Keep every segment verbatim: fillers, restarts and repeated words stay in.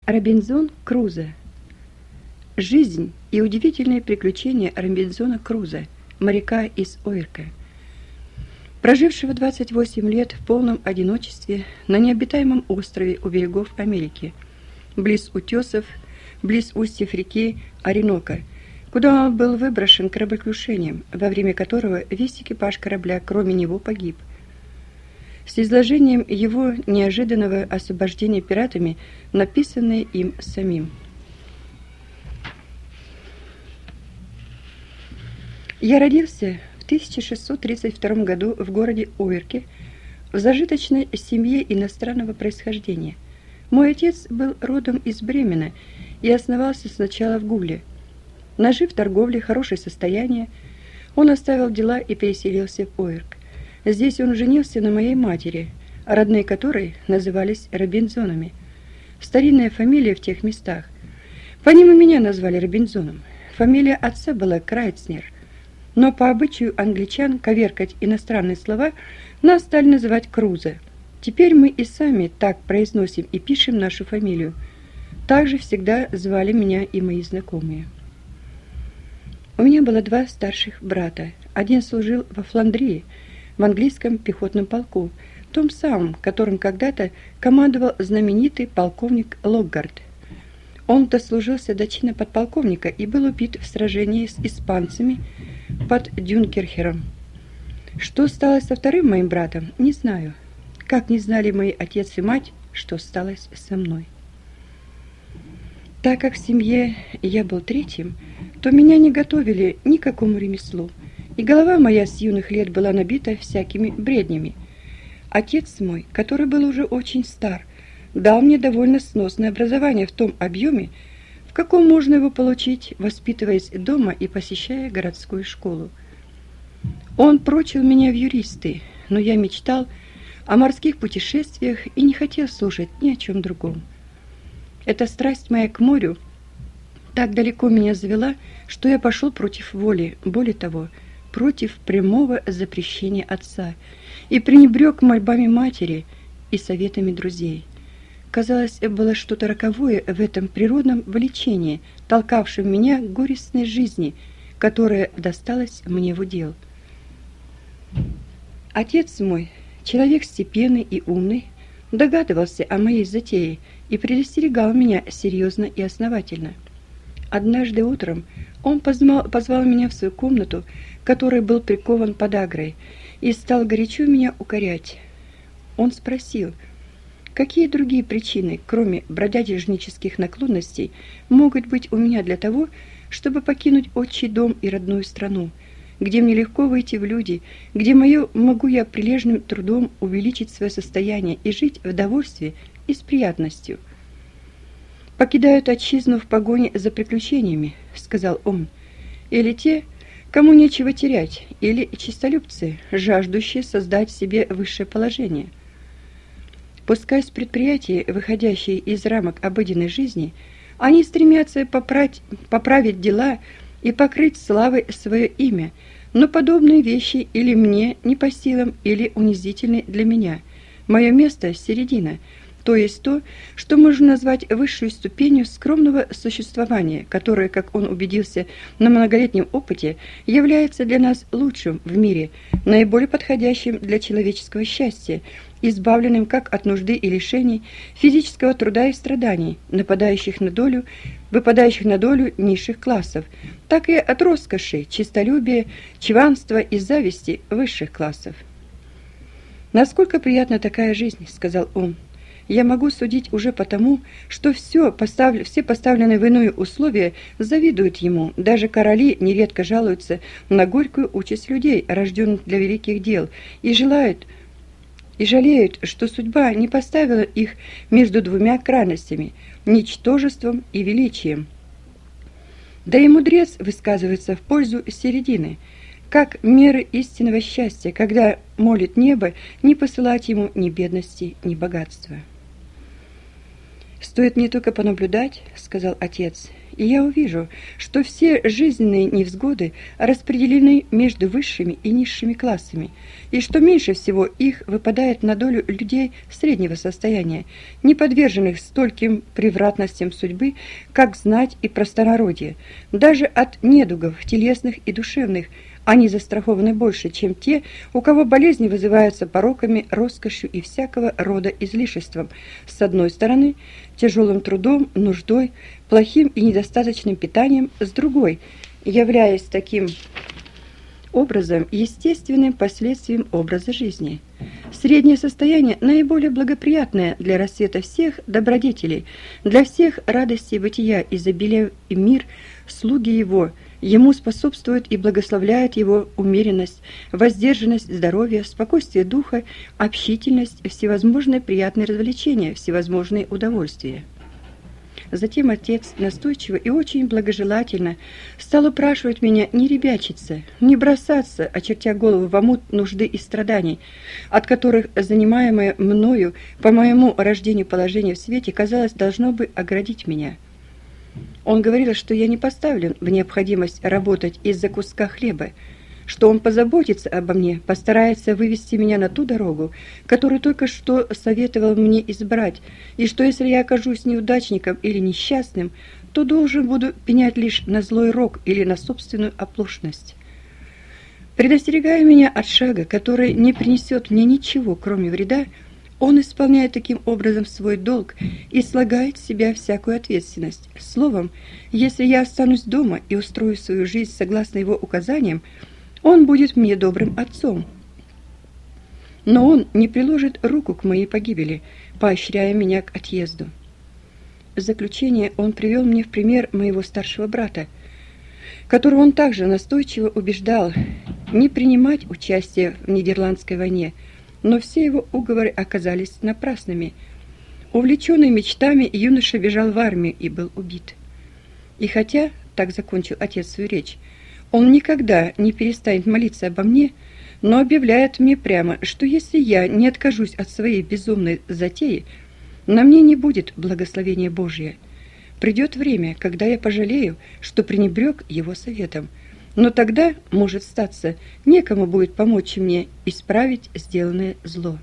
Робинзон Крузо. Жизнь и удивительные приключения Робинзона Крузо, моряка из Уирка, прожившего двадцать восемь лет в полном одиночестве на необитаемом острове у берегов Америки, близ утесов, близ устьев реки Оренока, куда он был выброшен кораблекрушением, во время которого весь экипаж корабля, кроме него, погиб. С изложением его неожиданного освобождения пиратами, написанное им самим. Я родился в тысяча шестьсот тридцать втором году в городе Уирке в зажиточной семье иностранного происхождения. Мой отец был родом из Бремена и основался сначала в Гуле. Нажив торговле хорошее состояние, он оставил дела и переселился в Уирк. Здесь он женился на моей матери, родные которой назывались Робинзонами. Старинная фамилия в тех местах. По ним и меня назвали Робинзоном. Фамилия отца была Крайцнер. Но по обычаю англичан коверкать иностранные слова нас стали называть Крузо. Теперь мы и сами так произносим и пишем нашу фамилию. Так же всегда звали меня и мои знакомые. У меня было два старших брата. Один служил во Фландрии, в английском пехотном полку, том самом, которым когда-то командовал знаменитый полковник Локгард. Он дослужился до чина подполковника и был убит в сражении с испанцами под Дюнкерхером. Что стало со вторым моим братом, не знаю. Как не знали мои отец и мать, что сталось со мной. Так как в семье я был третьим, то меня не готовили ни к какому ремеслу, и голова моя с юных лет была набита всякими бреднями. Отец мой, который был уже очень стар, дал мне довольно сносное образование в том объеме, в каком можно его получить, воспитываясь дома и посещая городскую школу. Он прочил меня в юристы, но я мечтал о морских путешествиях и не хотел слушать ни о чем другом. Эта страсть моя к морю так далеко меня завела, что я пошел против воли, более того, против прямого запрещения отца, и пренебрег мольбами матери и советами друзей. Казалось, было что-то роковое в этом природном влечении, толкавшем меня к горестной жизни, которая досталась мне в удел. Отец мой, человек степенный и умный, догадывался о моей затее и предостерегал меня серьезно и основательно. Однажды утром он позвал, позвал меня в свою комнату, в которой был прикован подагрой, и стал горячо меня укорять. Он спросил, какие другие причины, кроме бродячежнических наклонностей, могут быть у меня для того, чтобы покинуть отчий дом и родную страну, где мне легко выйти в люди, где мое, могу я прилежным трудом увеличить свое состояние и жить в довольстве и с приятностью. «Покидают отчизну в погоне за приключениями», — сказал он, — «или те, кому нечего терять, или честолюбцы, жаждущие создать себе высшее положение. Пускай с предприятий, выходящие из рамок обыденной жизни, они стремятся поправить, поправить дела и покрыть славой свое имя, но подобные вещи или мне не по силам, или унизительны для меня. Мое место — середина, то есть то, что можно назвать высшей ступенью скромного существования, которое, как он убедился на многолетнем опыте, является для нас лучшим в мире, наиболее подходящим для человеческого счастья, избавленным как от нужды и лишений, физического труда и страданий, нападающих на долю, выпадающих на долю низших классов, так и от роскоши, честолюбия, чванства и зависти высших классов. «Насколько приятна такая жизнь», — сказал он. «Я могу судить уже потому, что все, поставлю, все поставленные в иные условия завидуют ему. Даже короли нередко жалуются на горькую участь людей, рожденных для великих дел, и желают, и жалеют, что судьба не поставила их между двумя крайностями – ничтожеством и величием. Да и мудрец высказывается в пользу середины, как меры истинного счастья, когда молит небо не посылать ему ни бедности, ни богатства». «Стоит мне только понаблюдать, — сказал отец, — и я увижу, что все жизненные невзгоды распределены между высшими и низшими классами, и что меньше всего их выпадает на долю людей среднего состояния, не подверженных стольким превратностям судьбы, как знать и простонародье. Даже от недугов телесных и душевных они застрахованы больше, чем те, у кого болезни вызываются пороками, роскошью и всякого рода излишеством. С одной стороны, тяжелым трудом, нуждой, плохим и недостаточным питанием, с другой, являясь таким образом естественным последствием образа жизни. Среднее состояние наиболее благоприятное для расцвета всех добродетелей, для всех радостей бытия, изобилия и мир, слуги его. Ему способствует и благословляет его умеренность, воздержанность, здоровье, спокойствие духа, общительность, всевозможные приятные развлечения, всевозможные удовольствия. Затем отец настойчиво и очень благожелательно стал упрашивать меня не ребячиться, не бросаться, очертя голову в омут нужды и страданий, от которых занимаемое мною по моему рождению положение в свете, казалось, должно бы оградить меня. Он говорил, что я не поставлен в необходимость работать из-за куска хлеба, что он позаботится обо мне, постарается вывести меня на ту дорогу, которую только что советовал мне избрать, и что если я окажусь неудачником или несчастным, то должен буду пенять лишь на злой рок или на собственную оплошность. Предостерегая меня от шага, который не принесет мне ничего, кроме вреда, он исполняет таким образом свой долг и слагает с себя всякую ответственность. Словом, если я останусь дома и устрою свою жизнь согласно его указаниям, он будет мне добрым отцом. Но он не приложит руку к моей погибели, поощряя меня к отъезду. В заключение он привел мне в пример моего старшего брата, которого он также настойчиво убеждал не принимать участие в Нидерландской войне, но все его уговоры оказались напрасными. Увлеченный мечтами, юноша бежал в армию и был убит. И хотя, так закончил отец свою речь, он никогда не перестанет молиться обо мне, но объявляет мне прямо, что если я не откажусь от своей безумной затеи, на мне не будет благословения Божия. Придет время, когда я пожалею, что пренебрег его советом, но тогда, может статься, некому будет помочь мне исправить сделанное зло.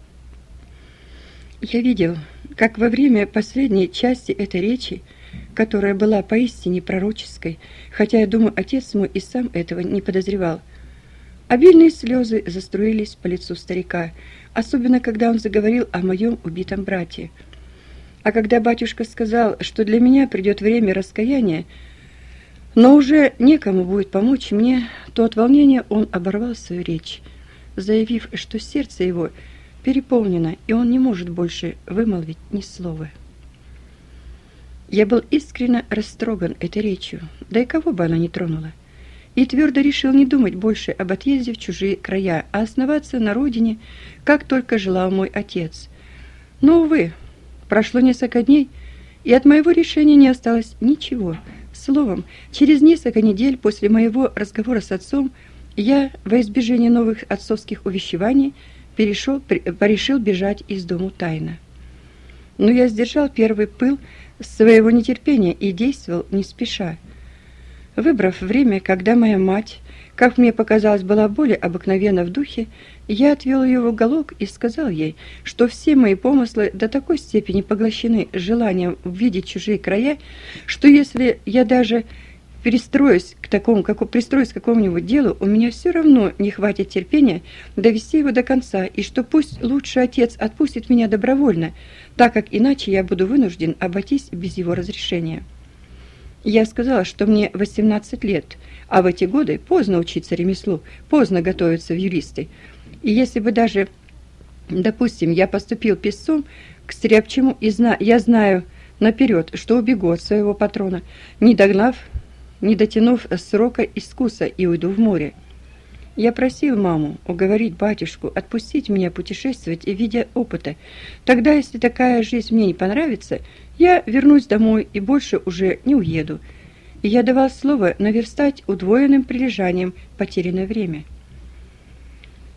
Я видел, как во время последней части этой речи, которая была поистине пророческой, хотя, я думаю, отец мой и сам этого не подозревал, обильные слезы заструились по лицу старика, особенно когда он заговорил о моем убитом брате. А когда батюшка сказал, что для меня придет время раскаяния, но уже некому будет помочь мне, то от волнения он оборвал свою речь, заявив, что сердце его переполнено, и он не может больше вымолвить ни слова. Я был искренне растроган этой речью, да и кого бы она ни тронула, и твердо решил не думать больше об отъезде в чужие края, а оставаться на родине, как только желал мой отец. Но, увы, прошло несколько дней, и от моего решения не осталось ничего. Словом, через несколько недель после моего разговора с отцом я, во избежание новых отцовских увещеваний, перешел, порешил бежать из дому тайно. Но я сдержал первый пыл своего нетерпения и действовал не спеша. Выбрав время, когда моя мать, как мне показалось, была более обыкновенна в духе, я отвел ее в уголок и сказал ей, что все мои помыслы до такой степени поглощены желанием увидеть чужие края, что если я даже перестроюсь к такому, как, пристроюсь к какому-нибудь делу, у меня все равно не хватит терпения довести его до конца, и что пусть лучший отец отпустит меня добровольно, так как иначе я буду вынужден обойтись без его разрешения. Я сказала, что мне восемнадцать лет, а в эти годы поздно учиться ремеслу, поздно готовиться в юристы. И если бы даже, допустим, я поступил писцом к стряпчему, и зна я знаю наперед, что убегу от своего патрона, не догнав, не дотянув срока искуса, и уйду в море. Я просил маму уговорить батюшку отпустить меня путешествовать и видя опыта. Тогда, если такая жизнь мне не понравится, я вернусь домой и больше уже не уеду. И я давал слово наверстать удвоенным прилежанием потерянное время.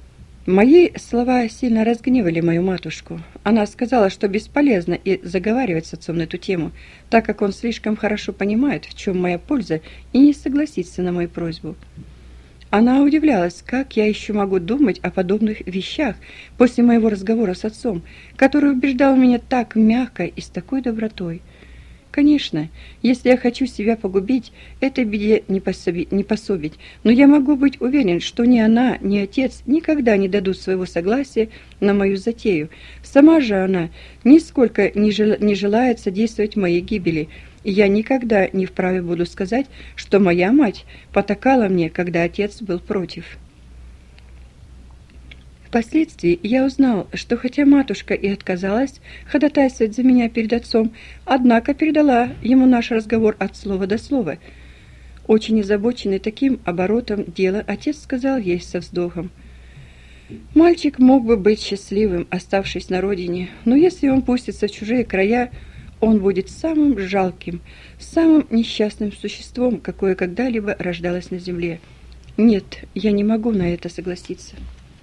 Мои слова сильно разгневали мою матушку. Она сказала, что бесполезно и заговаривать с отцом на эту тему, так как он слишком хорошо понимает, в чем моя польза, и не согласится на мою просьбу. Она удивлялась, как я еще могу думать о подобных вещах после моего разговора с отцом, который убеждал меня так мягко и с такой добротой. Конечно, если я хочу себя погубить, этой беде не пособить, не пособить, но я могу быть уверен, что ни она, ни отец никогда не дадут своего согласия на мою затею. Сама же она нисколько не, жел, не желает содействовать моей гибели, и я никогда не вправе буду сказать, что моя мать потакала мне, когда отец был против. Впоследствии я узнал, что хотя матушка и отказалась ходатайствовать за меня перед отцом, однако передала ему наш разговор от слова до слова. Очень озабоченный таким оборотом дела, отец сказал ей со вздохом: «Мальчик мог бы быть счастливым, оставшись на родине, но если он пустится в чужие края, он будет самым жалким, самым несчастным существом, какое когда-либо рождалось на земле. Нет, я не могу на это согласиться».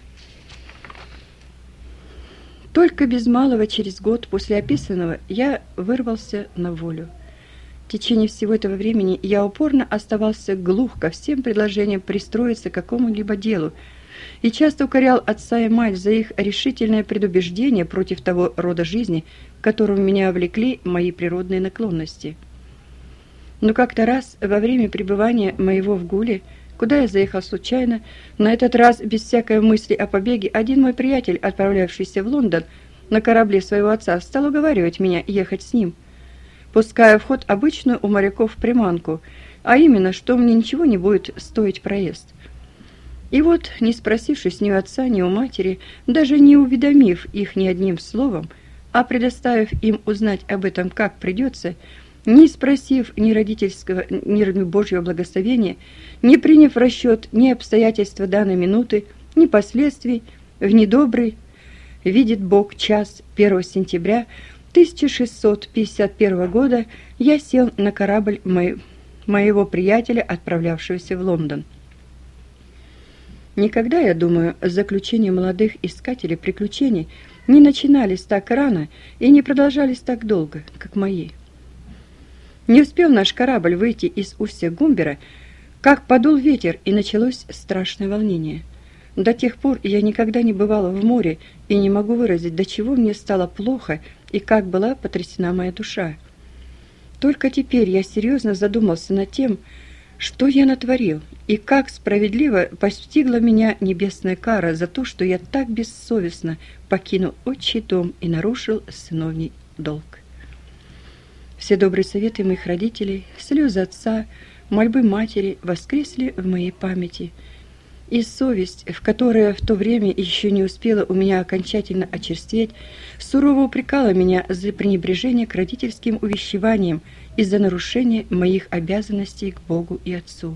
Только без малого через год после описанного я вырвался на волю. В течение всего этого времени я упорно оставался глух ко всем предложениям пристроиться к какому-либо делу и часто укорял отца и мать за их решительное предубеждение против того рода жизни, к которому меня влекли мои природные наклонности. Но как-то раз во время пребывания моего в Гуле, куда я заехал случайно, на этот раз без всякой мысли о побеге, один мой приятель, отправлявшийся в Лондон на корабле своего отца, стал уговаривать меня ехать с ним, пуская в ход обычную у моряков приманку, а именно, что мне ничего не будет стоить проезд. И вот, не спросившись ни у отца, ни у матери, даже не уведомив их ни одним словом, а предоставив им узнать об этом как придется, не спросив ни родительского, ни Божьего благословения, не приняв в расчет ни обстоятельства данной минуты, ни последствий, в недобрый, видит Бог, час первого сентября тысяча шестьсот пятьдесят первого года я сел на корабль мо- моего приятеля, отправлявшегося в Лондон. Никогда, я думаю, заключения молодых искателей приключений не начинались так рано и не продолжались так долго, как мои. Не успел наш корабль выйти из устья Гумбера, как подул ветер, и началось страшное волнение. До тех пор я никогда не бывала в море и не могу выразить, до чего мне стало плохо и как была потрясена моя душа. Только теперь я серьезно задумался над тем, что я натворил, и как справедливо постигла меня небесная кара за то, что я так бессовестно покинул отчий дом и нарушил сыновний долг. Все добрые советы моих родителей, слезы отца, мольбы матери воскресли в моей памяти, и совесть, в которой в то время еще не успела у меня окончательно очерстветь, сурово упрекала меня за пренебрежение к родительским увещеваниям и за нарушение моих обязанностей к Богу и Отцу.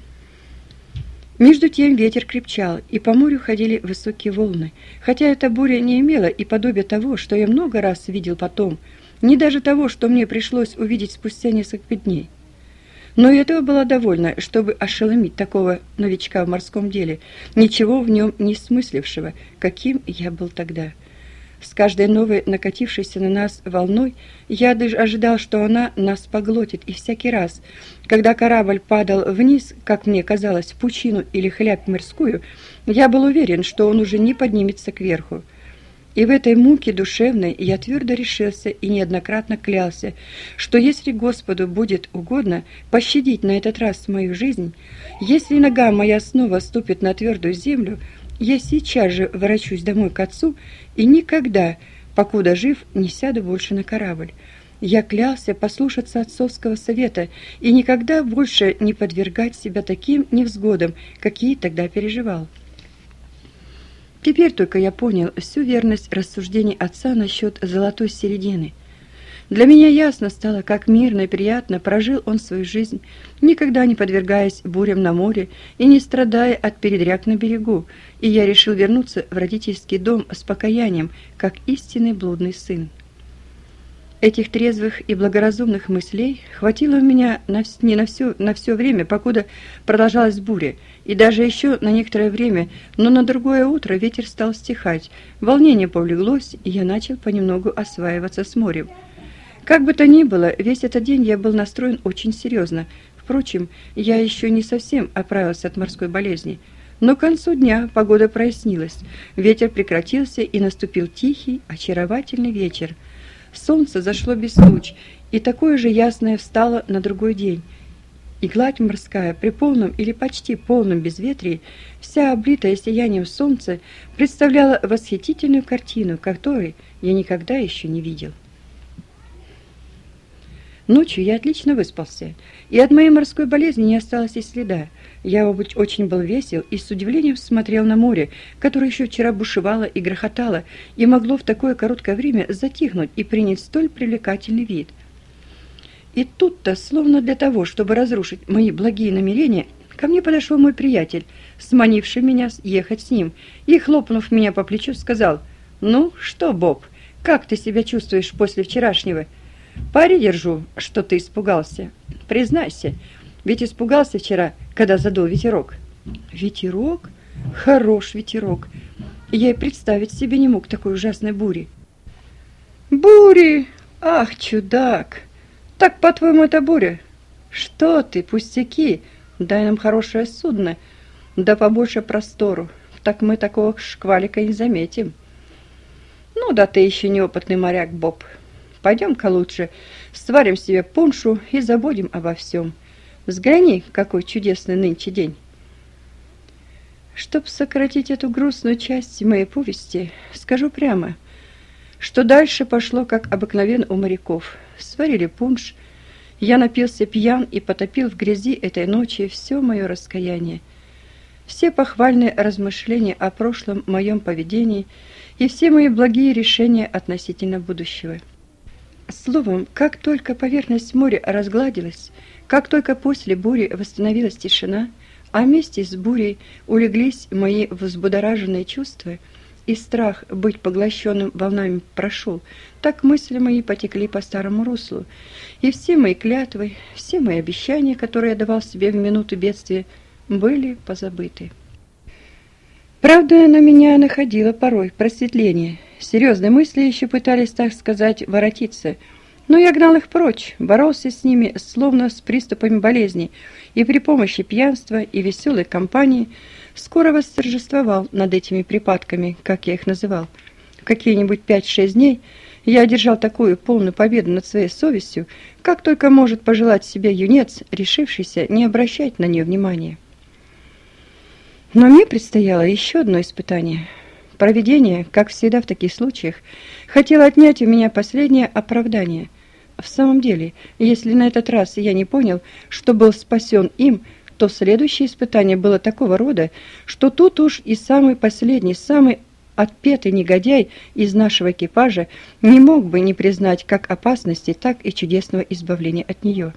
Между тем ветер крепчал, и по морю ходили высокие волны, хотя эта буря не имела и подобия того, что я много раз видел потом, ни даже того, что мне пришлось увидеть спустя несколько дней. Но и этого было довольно, чтобы ошеломить такого новичка в морском деле, ничего в нем не смыслившего, каким я был тогда. С каждой новой накатившейся на нас волной я даже ожидал, что она нас поглотит, и всякий раз, когда корабль падал вниз, как мне казалось, в пучину или хлябь морскую, я был уверен, что он уже не поднимется кверху. И в этой муке душевной я твердо решился и неоднократно клялся, что если Господу будет угодно пощадить на этот раз мою жизнь, если нога моя снова ступит на твердую землю, я сейчас же ворочусь домой к отцу и никогда, покуда жив, не сяду больше на корабль. Я клялся послушаться отцовского совета и никогда больше не подвергать себя таким невзгодам, какие тогда переживал. Теперь только я понял всю верность рассуждений отца насчет золотой середины. Для меня ясно стало, как мирно и приятно прожил он свою жизнь, никогда не подвергаясь бурям на море и не страдая от передряг на берегу, и я решил вернуться в родительский дом с покаянием, как истинный блудный сын. Этих трезвых и благоразумных мыслей хватило у меня на, не на все, на все время, покуда продолжалась буря, и даже еще на некоторое время, но на другое утро ветер стал стихать, волнение повлеглось, и я начал понемногу осваиваться с морем. Как бы то ни было, весь этот день я был настроен очень серьезно. Впрочем, я еще не совсем оправился от морской болезни. Но к концу дня погода прояснилась, ветер прекратился, и наступил тихий, очаровательный вечер. Солнце зашло без туч, и такое же ясное встало на другой день. И гладь морская при полном или почти полном безветрии, вся облитая сиянием солнца, представляла восхитительную картину, которой я никогда еще не видел. Ночью я отлично выспался, и от моей морской болезни не осталось и следа. Я очень был весел и с удивлением смотрел на море, которое еще вчера бушевало и грохотало, и могло в такое короткое время затихнуть и принять столь привлекательный вид. И тут-то, словно для того, чтобы разрушить мои благие намерения, ко мне подошел мой приятель, сманивший меня ехать с ним, и, хлопнув меня по плечу, сказал: «Ну что, Боб, как ты себя чувствуешь после вчерашнего? Пари держу, что ты испугался. Признайся, ведь испугался вчера, когда задул ветерок». «Ветерок? Хорош ветерок. Я и представить себе не мог такой ужасной бури». «Бури? Ах, чудак! Так, по-твоему, это буря? Что ты, пустяки! Дай нам хорошее судно, да побольше простору. Так мы такого шквалика не заметим». «Ну да ты еще неопытный моряк, Боб. Пойдем-ка лучше сварим себе пуншу и забудем обо всем. Взгляни, какой чудесный нынче день». Чтоб сократить эту грустную часть моей повести, скажу прямо, что дальше пошло, как обыкновенно у моряков. Сварили пунш, я напился пьян и потопил в грязи этой ночи все мое раскаяние, все похвальные размышления о прошлом моем поведении и все мои благие решения относительно будущего. Словом, как только поверхность моря разгладилась, как только после бури восстановилась тишина, а вместе с бурей улеглись мои взбудораженные чувства, и страх быть поглощенным волнами прошел, так мысли мои потекли по старому руслу, и все мои клятвы, все мои обещания, которые я давал себе в минуты бедствия, были позабыты. Правда, на меня находило порой просветление. Серьезные мысли еще пытались, так сказать, воротиться, но я гнал их прочь, боролся с ними, словно с приступами болезни, и при помощи пьянства и веселой компании скоро восторжествовал над этими припадками, как я их называл. В какие-нибудь пять-шесть дней я одержал такую полную победу над своей совестью, как только может пожелать себе юнец, решившийся не обращать на нее внимания. Но мне предстояло еще одно испытание. Провидение, как всегда в таких случаях, хотело отнять у меня последнее оправдание. В самом деле, если на этот раз я не понял, что был спасен им, то следующее испытание было такого рода, что тут уж и самый последний, самый отпетый негодяй из нашего экипажа не мог бы не признать как опасности, так и чудесного избавления от нее.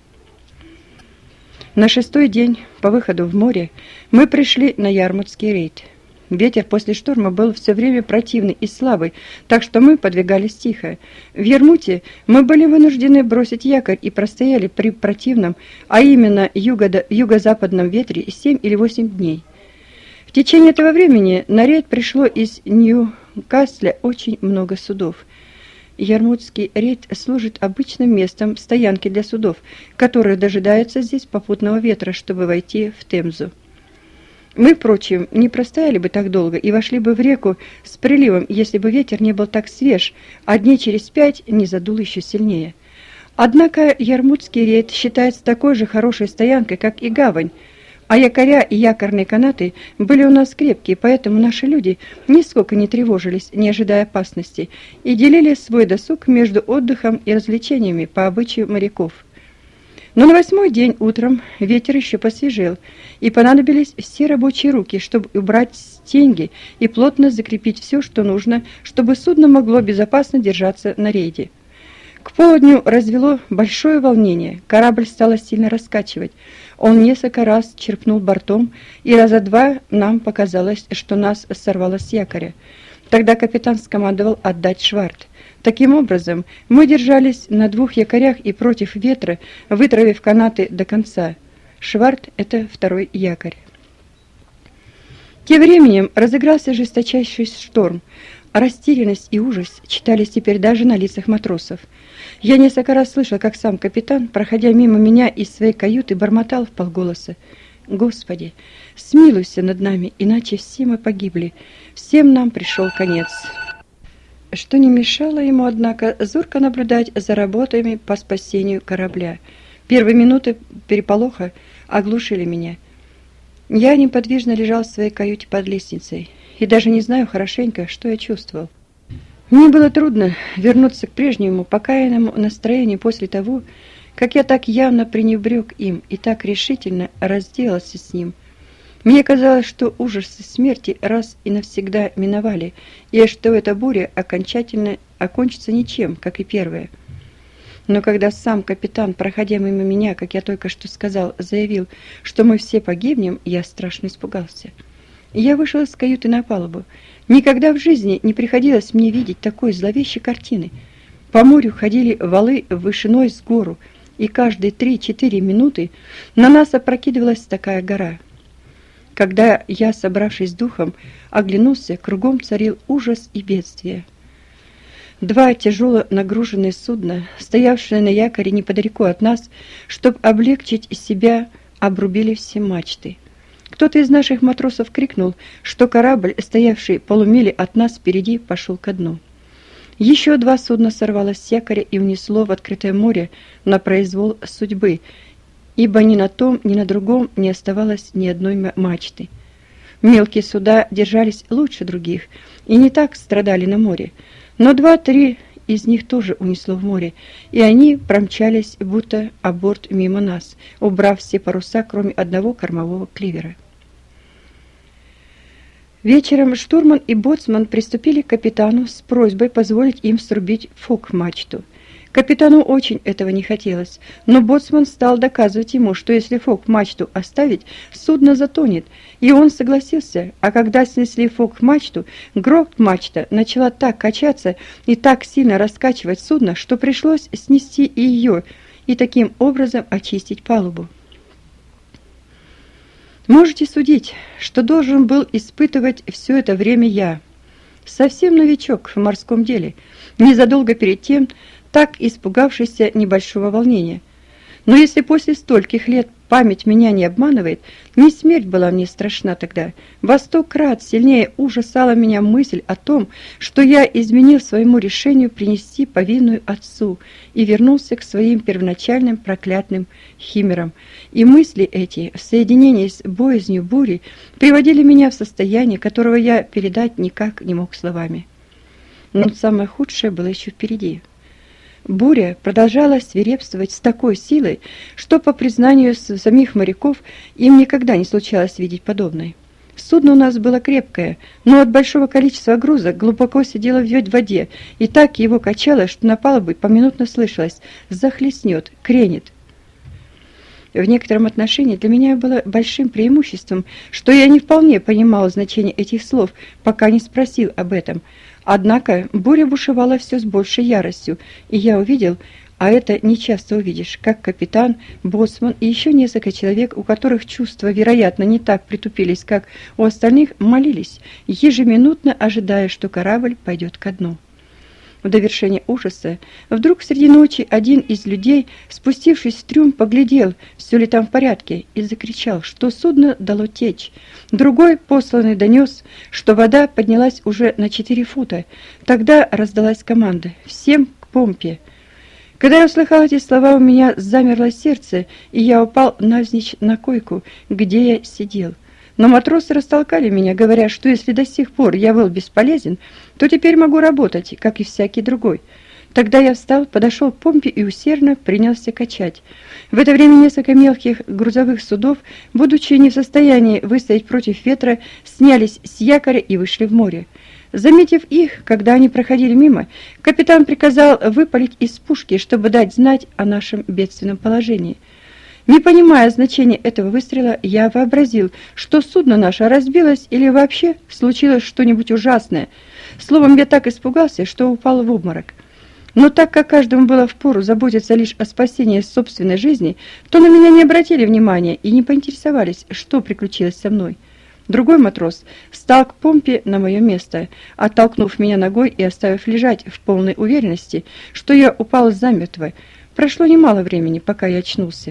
На шестой день по выходу в море мы пришли на Ярмутский рейд. Ветер после шторма был все время противный и слабый, так что мы подвигались тихо. В Ярмуте мы были вынуждены бросить якорь и простояли при противном, а именно юго- юго-западном ветре семь или восемь дней. В течение этого времени на рейд пришло из Ньюкасля очень много судов. Ярмутский рейд служит обычным местом стоянки для судов, которые дожидаются здесь попутного ветра, чтобы войти в Темзу. Мы, впрочем, не простояли бы так долго и вошли бы в реку с приливом, если бы ветер не был так свеж, а дней через пять не задул еще сильнее. Однако Ярмутский рейд считается такой же хорошей стоянкой, как и гавань, а якоря и якорные канаты были у нас крепкие, поэтому наши люди нисколько не тревожились, не ожидая опасности, и делили свой досуг между отдыхом и развлечениями по обычаю моряков. Но на восьмой день утром ветер еще посвежел, и понадобились все рабочие руки, чтобы убрать стенги и плотно закрепить все, что нужно, чтобы судно могло безопасно держаться на рейде. К полудню развело большое волнение, корабль стало сильно раскачивать. Он несколько раз черпнул бортом, и раза два нам показалось, что нас сорвало с якоря. Тогда капитан скомандовал отдать шварт. Таким образом, мы держались на двух якорях и против ветра, вытравив канаты до конца. Шварт – это второй якорь. Тем временем разыгрался жесточайший шторм. Растерянность и ужас читались теперь даже на лицах матросов. Я несколько раз слышал, как сам капитан, проходя мимо меня из своей каюты, бормотал вполголоса: «Господи, смилуйся над нами, иначе все мы погибли, всем нам пришел конец». Что не мешало ему, однако, зорко наблюдать за работами по спасению корабля. Первые минуты переполоха оглушили меня. Я неподвижно лежал в своей каюте под лестницей и даже не знаю хорошенько, что я чувствовал. Мне было трудно вернуться к прежнему покаянному настроению после того, как я так явно пренебрег им и так решительно разделался с ним. Мне казалось, что ужасы смерти раз и навсегда миновали, и что эта буря окончательно окончится ничем, как и первая. Но когда сам капитан, проходя мимо меня, как я только что сказал, заявил, что мы все погибнем, я страшно испугался. Я вышел из каюты на палубу. Никогда в жизни не приходилось мне видеть такой зловещей картины. По морю ходили валы вышиной с гору, и каждые три-четыре минуты на нас опрокидывалась такая гора. Когда я, собравшись с духом, оглянулся, кругом царил ужас и бедствие. Два тяжело нагруженные судна, стоявшие на якоре неподалеку от нас, чтобы облегчить себя, обрубили все мачты. Кто-то из наших матросов крикнул, что корабль, стоявший полумили от нас впереди, пошел ко дну. Еще два судна сорвалось с якоря и унесло в открытое море на произвол судьбы, ибо ни на том, ни на другом не оставалось ни одной мачты. Мелкие суда держались лучше других и не так страдали на море, но два-три из них тоже унесло в море, и они промчались будто о борт мимо нас, убрав все паруса, кроме одного кормового кливера. Вечером штурман и боцман приступили к капитану с просьбой позволить им срубить фок-мачту. Капитану очень этого не хотелось, но боцман стал доказывать ему, что если фок-мачту оставить, судно затонет, и он согласился, а когда снесли фок-мачту, грот-мачта начала так качаться и так сильно раскачивать судно, что пришлось снести и ее, и таким образом очистить палубу. Можете судить, что должен был испытывать все это время я, совсем новичок в морском деле, незадолго перед тем, так испугавшийся небольшого волнения. Но если после стольких лет память меня не обманывает, не смерть была мне страшна тогда. Во сто крат сильнее ужасала меня мысль о том, что я изменил своему решению принести повинную отцу и вернулся к своим первоначальным проклятым химерам. И мысли эти, в соединении с боязнью бури, приводили меня в состояние, которого я передать никак не мог словами. Но самое худшее было еще впереди. Буря продолжала свирепствовать с такой силой, что, по признанию самих моряков, им никогда не случалось видеть подобной. Судно у нас было крепкое, но от большого количества груза глубоко сидело в воде, и так его качало, что на палубе поминутно слышалось: захлестнет, кренит. В некотором отношении для меня было большим преимуществом, что я не вполне понимал значение этих слов, пока не спросил об этом. Однако буря бушевала все с большей яростью, и я увидел, а это нечасто увидишь, как капитан, боцман и еще несколько человек, у которых чувства, вероятно, не так притупились, как у остальных, молились, ежеминутно ожидая, что корабль пойдет ко дну. В довершение ужаса, вдруг среди ночи один из людей, спустившись в трюм, поглядел, все ли там в порядке, и закричал, что судно дало течь. Другой, посланный, донес, что вода поднялась уже на четыре фута. Тогда раздалась команда: «Всем к помпе!». Когда я услыхал эти слова, у меня замерло сердце, и я упал навзничь на койку, где я сидел. Но матросы растолкали меня, говоря, что если до сих пор я был бесполезен, то теперь могу работать, как и всякий другой. Тогда я встал, подошел к помпе и усердно принялся качать. В это время несколько мелких грузовых судов, будучи не в состоянии выстоять против ветра, снялись с якоря и вышли в море. Заметив их, когда они проходили мимо, капитан приказал выпалить из пушки, чтобы дать знать о нашем бедственном положении. Не понимая значения этого выстрела, я вообразил, что судно наше разбилось или вообще случилось что-нибудь ужасное. Словом, я так испугался, что упал в обморок. Но так как каждому было впору заботиться лишь о спасении собственной жизни, то на меня не обратили внимания и не поинтересовались, что приключилось со мной. Другой матрос встал к помпе на мое место, оттолкнув меня ногой и оставив лежать в полной уверенности, что я упал замертво. Прошло немало времени, пока я очнулся.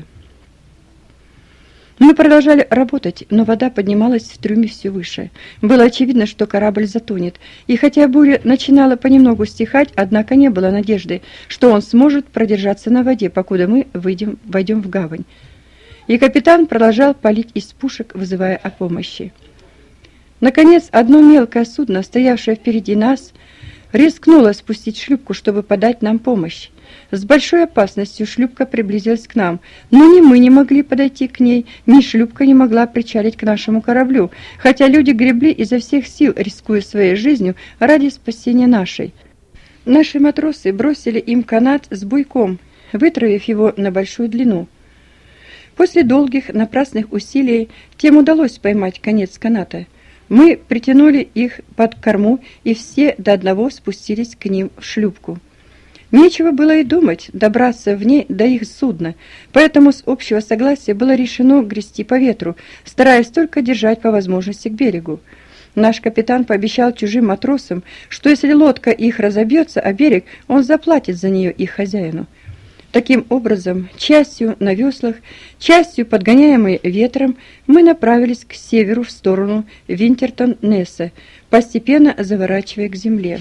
Мы продолжали работать, но вода поднималась в трюме все выше. Было очевидно, что корабль затонет, и хотя буря начинала понемногу стихать, однако не было надежды, что он сможет продержаться на воде, покуда мы выйдем, войдем в гавань. И капитан продолжал палить из пушек, вызывая о помощи. Наконец, одно мелкое судно, стоявшее впереди нас, рискнуло спустить шлюпку, чтобы подать нам помощь. С большой опасностью шлюпка приблизилась к нам, но ни мы не могли подойти к ней, ни шлюпка не могла причалить к нашему кораблю, хотя люди гребли изо всех сил, рискуя своей жизнью ради спасения нашей. Наши матросы бросили им канат с буйком, вытравив его на большую длину. После долгих напрасных усилий тем удалось поймать конец каната. Мы притянули их под корму, и все до одного спустились к ним в шлюпку. Нечего было и думать добраться в ней до их судна, поэтому с общего согласия было решено грести по ветру, стараясь только держать по возможности к берегу. Наш капитан пообещал чужим матросам, что если лодка их разобьется о берег, он заплатит за нее их хозяину. Таким образом, частью на веслах, частью подгоняемые ветром, мы направились к северу в сторону Винтертон-Несса, постепенно заворачивая к земле.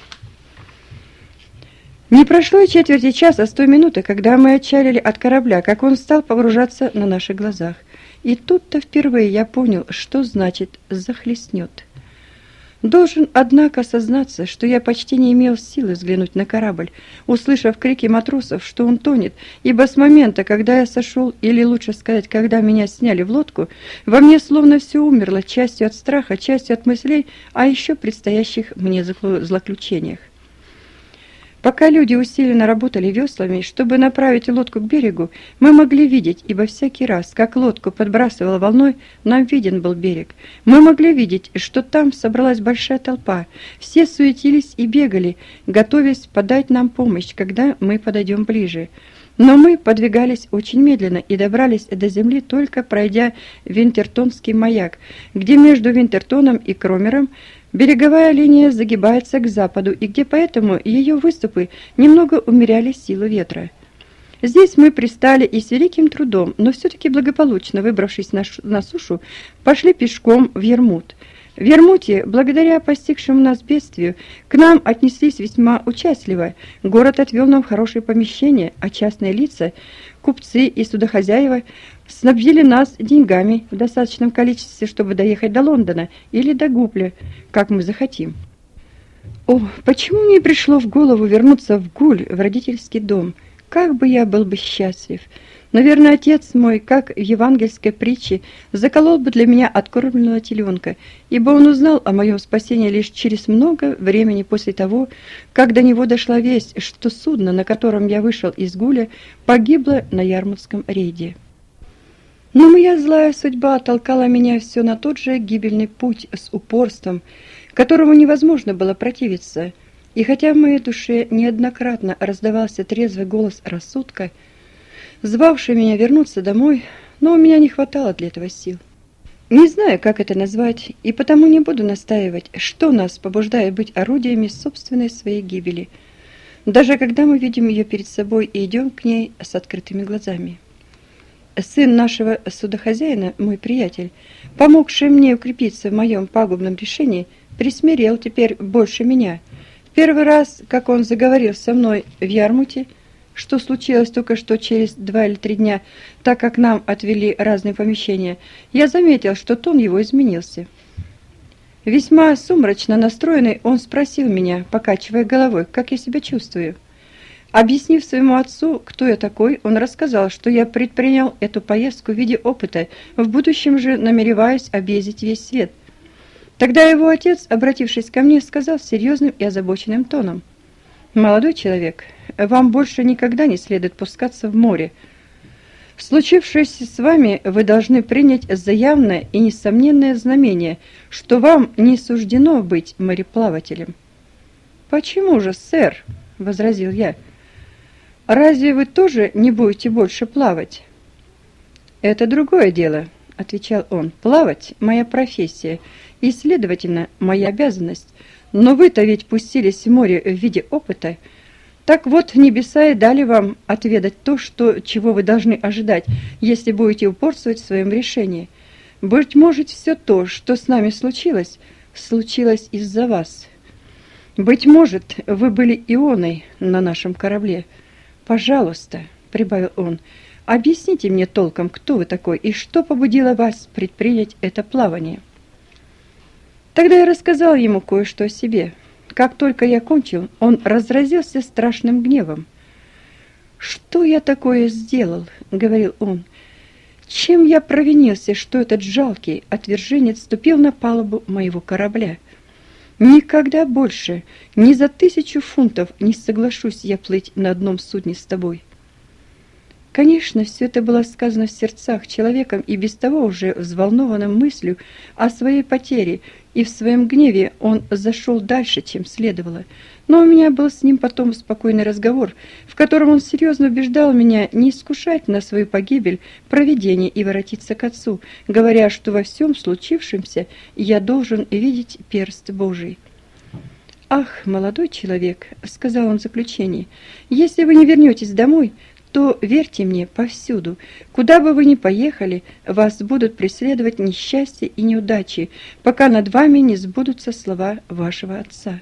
Не прошло и четверти часа с той минуты, когда мы отчалили от корабля, как он стал погружаться на наших глазах. И тут-то впервые я понял, что значит «захлестнет». Должен, однако, сознаться, что я почти не имел силы взглянуть на корабль, услышав крики матросов, что он тонет, ибо с момента, когда я сошел, или лучше сказать, когда меня сняли в лодку, во мне словно все умерло, частью от страха, частью от мыслей о еще предстоящих мне злоключениях. Пока люди усиленно работали веслами, чтобы направить лодку к берегу, мы могли видеть, ибо всякий раз, как лодку подбрасывало волной, нам виден был берег. Мы могли видеть, что там собралась большая толпа. Все суетились и бегали, готовясь подать нам помощь, когда мы подойдем ближе. Но мы подвигались очень медленно и добрались до земли, только пройдя Винтертонский маяк, где между Винтертоном и Кромером береговая линия загибается к западу, и где поэтому ее выступы немного умеряли силу ветра. Здесь мы пристали и с великим трудом, но все-таки благополучно, выбравшись на, на сушу, пошли пешком в Ярмут. В Ярмуте, благодаря постигшему нас бедствию, к нам отнеслись весьма участливо. Город отвел нам хорошее помещение, а частные лица, купцы и судохозяева снабдили нас деньгами в достаточном количестве, чтобы доехать до Лондона или до Гупля, как мы захотим. О, почему мне пришло в голову вернуться в Гуль, в родительский дом? Как бы я был бы счастлив! Наверное, отец мой, как в евангельской притче, заколол бы для меня откормленного теленка, ибо он узнал о моем спасении лишь через много времени после того, как до него дошла весть, что судно, на котором я вышел из Гуля, погибло на Ярмутском рейде. Но моя злая судьба толкала меня все на тот же гибельный путь с упорством, которому невозможно было противиться, и хотя в моей душе неоднократно раздавался трезвый голос рассудка, звавший меня вернуться домой, но у меня не хватало для этого сил. Не знаю, как это назвать, и потому не буду настаивать, что нас побуждает быть орудиями собственной своей гибели, даже когда мы видим ее перед собой и идем к ней с открытыми глазами. Сын нашего судохозяина, мой приятель, помогший мне укрепиться в моем пагубном решении, присмирел теперь больше меня. В первый раз, как он заговорил со мной в Ярмуте, что случилось только что через два или три дня, так как нам отвели разные помещения, я заметил, что тон его изменился. Весьма сумрачно настроенный, он спросил меня, покачивая головой, как я себя чувствую. Объяснив своему отцу, кто я такой, он рассказал, что я предпринял эту поездку в виде опыта, в будущем же намереваюсь объездить весь свет. Тогда его отец, обратившись ко мне, сказал серьезным и озабоченным тоном: «Молодой человек, вам больше никогда не следует пускаться в море. Случившееся с вами вы должны принять за явное и несомненное знамение, что вам не суждено быть мореплавателем». «Почему же, сэр?» — возразил я. «Разве вы тоже не будете больше плавать?» «Это другое дело», — отвечал он. «Плавать — моя профессия и, следовательно, моя обязанность. Но вы-то ведь пустились в море в виде опыта. Так вот, небеса и дали вам отведать то, что, чего вы должны ожидать, если будете упорствовать в своем решении. Быть может, все то, что с нами случилось, случилось из-за вас. Быть может, вы были ионой на нашем корабле. Пожалуйста, — прибавил он, — объясните мне толком, кто вы такой и что побудило вас предпринять это плавание». Тогда я рассказал ему кое-что о себе. Как только я кончил, он разразился страшным гневом. «Что я такое сделал?» — говорил он. «Чем я провинился, что этот жалкий отверженец ступил на палубу моего корабля? Никогда больше, ни за тысячу фунтов не соглашусь я плыть на одном судне с тобой». Конечно, все это было сказано в сердцах человеком и без того уже взволнованным мыслью о своей потере, и в своем гневе он зашел дальше, чем следовало. Но у меня был с ним потом спокойный разговор, в котором он серьезно убеждал меня не искушать на свою погибель провидение и воротиться к Отцу, говоря, что во всем случившемся я должен видеть перст Божий. «Ах, молодой человек», — сказал он в заключении, — «если вы не вернетесь домой, то, верьте мне, повсюду, куда бы вы ни поехали, вас будут преследовать несчастья и неудачи, пока над вами не сбудутся слова вашего отца».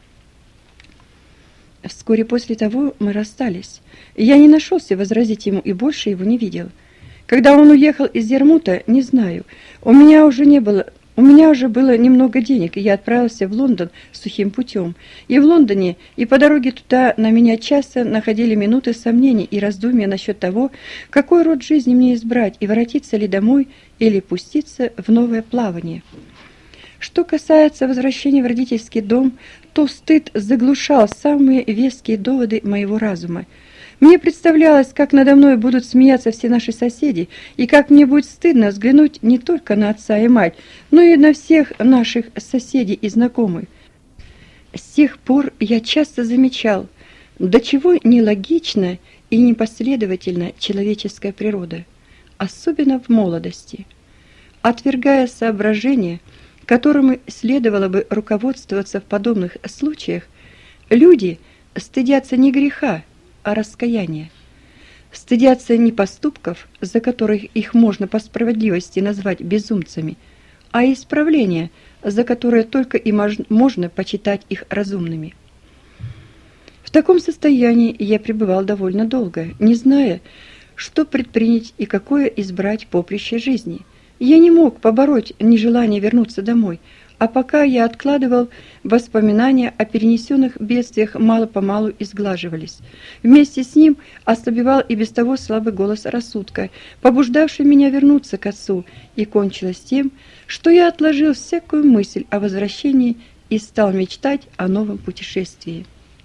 Вскоре после того мы расстались. Я не нашелся возразить ему и больше его не видел. Когда он уехал из Ярмута, не знаю, у меня уже не было... У меня уже было немного денег, и я отправился в Лондон сухим путем. И в Лондоне, и по дороге туда на меня часто находили минуты сомнений и раздумья насчет того, какой род жизни мне избрать, и воротиться ли домой, или пуститься в новое плавание. Что касается возвращения в родительский дом, то стыд заглушал самые веские доводы моего разума. Мне представлялось, как надо мной будут смеяться все наши соседи, и как мне будет стыдно взглянуть не только на отца и мать, но и на всех наших соседей и знакомых. С тех пор я часто замечал, до чего нелогична и непоследовательна человеческая природа, особенно в молодости. Отвергая соображения, которыми следовало бы руководствоваться в подобных случаях, люди стыдятся не греха, а раскаяния. Стыдятся не поступков, за которых их можно по справедливости назвать безумцами, а исправления, за которые только и можно почитать их разумными. В таком состоянии я пребывал довольно долго, не зная, что предпринять и какое избрать поприще жизни. Я не мог побороть нежелание вернуться домой, а пока я откладывал, воспоминания о перенесенных бедствиях мало-помалу изглаживались. Вместе с ним ослабевал и без того слабый голос рассудка, побуждавший меня вернуться к Отцу, и кончилось тем, что я отложил всякую мысль о возвращении и стал мечтать о новом путешествии.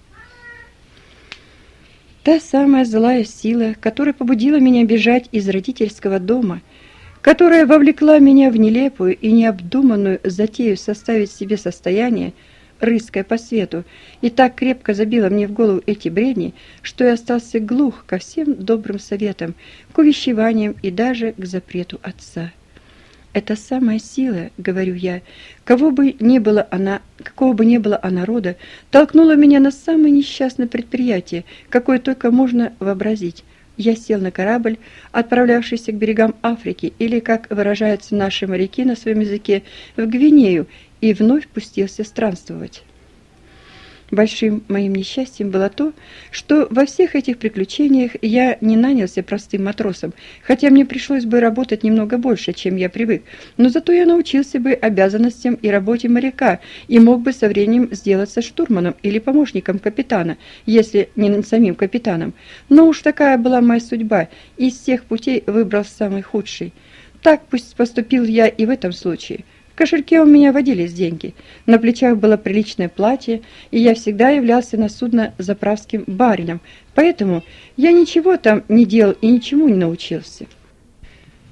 Та самая злая сила, которая побудила меня бежать из родительского дома, которая вовлекла меня в нелепую и необдуманную затею составить себе состояние, рыская по свету, и так крепко забила мне в голову эти бредни, что я остался глух ко всем добрым советам, к увещеваниям и даже к запрету отца. Эта самая сила, говорю я, кого бы ни было она, какого бы ни было она рода, толкнула меня на самое несчастное предприятие, какое только можно вообразить. Я сел на корабль, отправлявшийся к берегам Африки, или, как выражаются наши моряки на своем языке, в Гвинею, и вновь пустился странствовать. Большим моим несчастьем было то, что во всех этих приключениях я не нанялся простым матросом, хотя мне пришлось бы работать немного больше, чем я привык, но зато я научился бы обязанностям и работе моряка и мог бы со временем сделаться штурманом или помощником капитана, если не самим капитаном. Но уж такая была моя судьба, и из всех путей выбрал самый худший. Так пусть поступил я и в этом случае. В кошельке у меня водились деньги, на плечах было приличное платье, и я всегда являлся на судно заправским барином, поэтому я ничего там не делал и ничему не научился.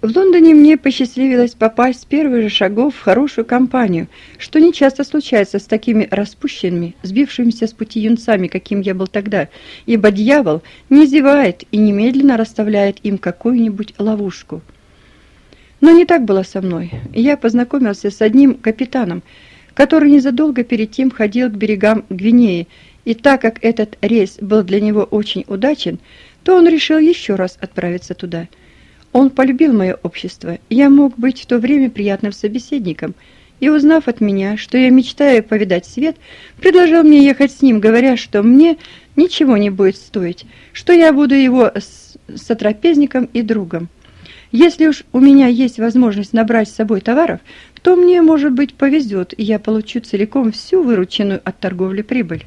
В Лондоне мне посчастливилось попасть с первых же шагов в хорошую компанию, что нечасто случается с такими распущенными, сбившимися с пути юнцами, каким я был тогда, ибо дьявол не зевает и немедленно расставляет им какую-нибудь ловушку. Но не так было со мной. Я познакомился с одним капитаном, который незадолго перед тем ходил к берегам Гвинеи, и так как этот рейс был для него очень удачен, то он решил еще раз отправиться туда. Он полюбил мое общество, я мог быть в то время приятным собеседником, и, узнав от меня, что я мечтаю повидать свет, предложил мне ехать с ним, говоря, что мне ничего не будет стоить, что я буду его сотрапезником и другом. Если уж у меня есть возможность набрать с собой товаров, то мне, может быть, повезет, и я получу целиком всю вырученную от торговли прибыль.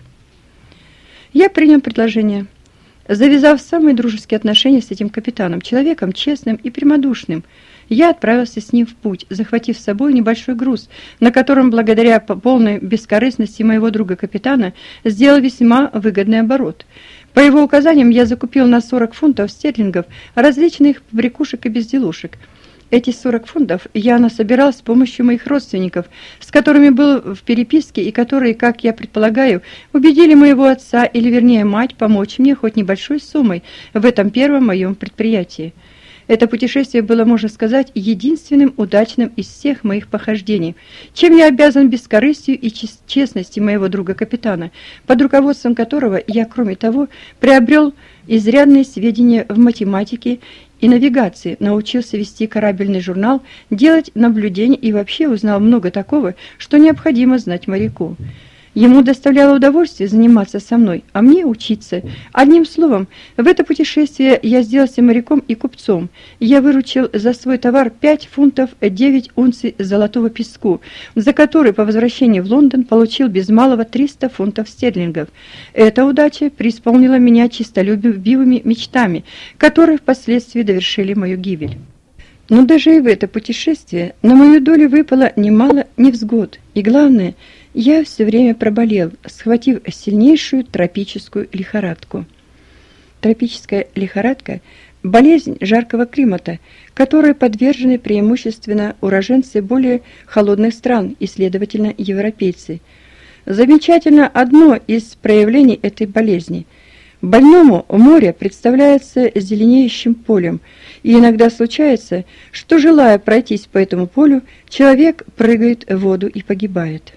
Я принял предложение. Завязав самые дружеские отношения с этим капитаном, человеком честным и прямодушным, я отправился с ним в путь, захватив с собой небольшой груз, на котором, благодаря полной бескорыстности моего друга-капитана, сделал весьма выгодный оборот. По его указаниям я закупил на сорок фунтов стерлингов различных побрякушек и безделушек. Эти сорок фунтов я насобирал с помощью моих родственников, с которыми был в переписке и которые, как я предполагаю, убедили моего отца, или вернее мать, помочь мне хоть небольшой суммой в этом первом моем предприятии. Это путешествие было, можно сказать, единственным удачным из всех моих похождений, чем я обязан бескорыстию и честности моего друга-капитана, под руководством которого я, кроме того, приобрел изрядные сведения в математике и навигации, научился вести корабельный журнал, делать наблюдения и вообще узнал много такого, что необходимо знать моряку. Ему доставляло удовольствие заниматься со мной, а мне учиться. Одним словом, в это путешествие я сделался моряком и купцом. Я выручил за свой товар пять фунтов девять унций золотого песку, за который по возвращении в Лондон получил без малого триста фунтов стерлингов. Эта удача преисполнила меня честолюбивыми мечтами, которые впоследствии довершили мою гибель. Но даже и в это путешествие на мою долю выпало немало невзгод, и главное – я все время проболел, схватив сильнейшую тропическую лихорадку. Тропическая лихорадка – болезнь жаркого климата, которой подвержены преимущественно уроженцы более холодных стран и, следовательно, европейцы. Замечательно одно из проявлений этой болезни. Больному море представляется зеленеющим полем, и иногда случается, что, желая пройтись по этому полю, человек прыгает в воду и погибает.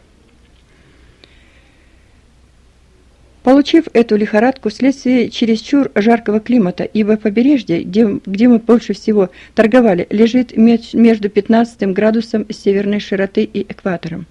Получив эту лихорадку вследствие чересчур жаркого климата, ибо побережье, где, где мы больше всего торговали, лежит между пятнадцатым градусом северной широты и экватором.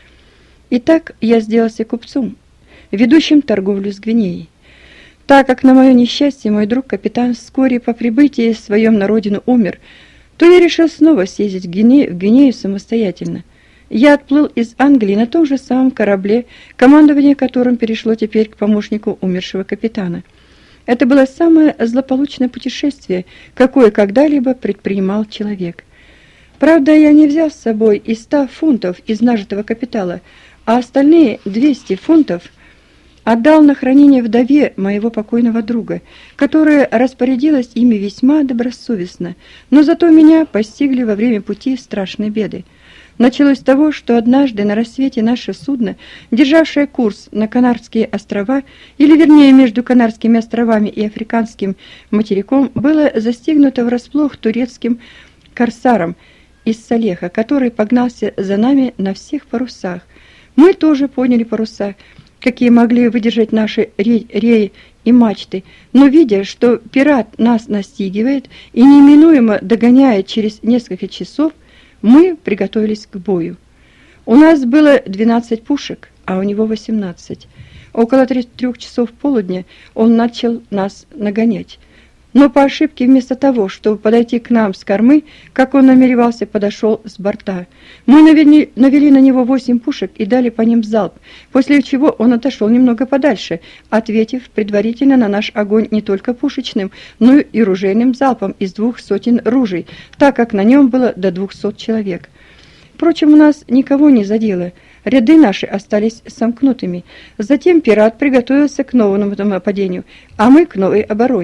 Итак, я сделался купцом, ведущим торговлю с Гвинеей. Так как на мое несчастье мой друг-капитан вскоре по прибытии своем на родину умер, то я решил снова съездить в Гвинею, в Гвинею самостоятельно. Я отплыл из Англии на том же самом корабле, командование которым перешло теперь к помощнику умершего капитана. Это было самое злополучное путешествие, какое когда-либо предпринимал человек. Правда, я не взял с собой и ста фунтов из нажитого капитала, а остальные двести фунтов отдал на хранение вдове моего покойного друга, которая распорядилась ими весьма добросовестно, но зато меня постигли во время пути страшные беды. Началось с того, что однажды на рассвете наше судно, державшее курс на Канарские острова, или вернее между Канарскими островами и Африканским материком, было застигнуто врасплох турецким корсаром из Салеха, который погнался за нами на всех парусах. Мы тоже подняли паруса, какие могли выдержать наши реи и мачты, но видя, что пират нас настигивает и неминуемо догоняет через несколько часов, мы приготовились к бою. У нас было двенадцать пушек, а у него восемнадцать. Около трех часов полудня он начал нас нагонять. Но по ошибке вместо того, чтобы подойти к нам с кормы, как он намеревался, подошел с борта. Мы навели, навели на него восемь пушек и дали по ним залп, после чего он отошел немного подальше, ответив предварительно на наш огонь не только пушечным, но и ружейным залпом из двух сотен ружей, так как на нем было до двухсот человек. Впрочем, у нас никого не задело. Ряды наши остались сомкнутыми. Затем пират приготовился к новому нападению, а мы к новой обороне.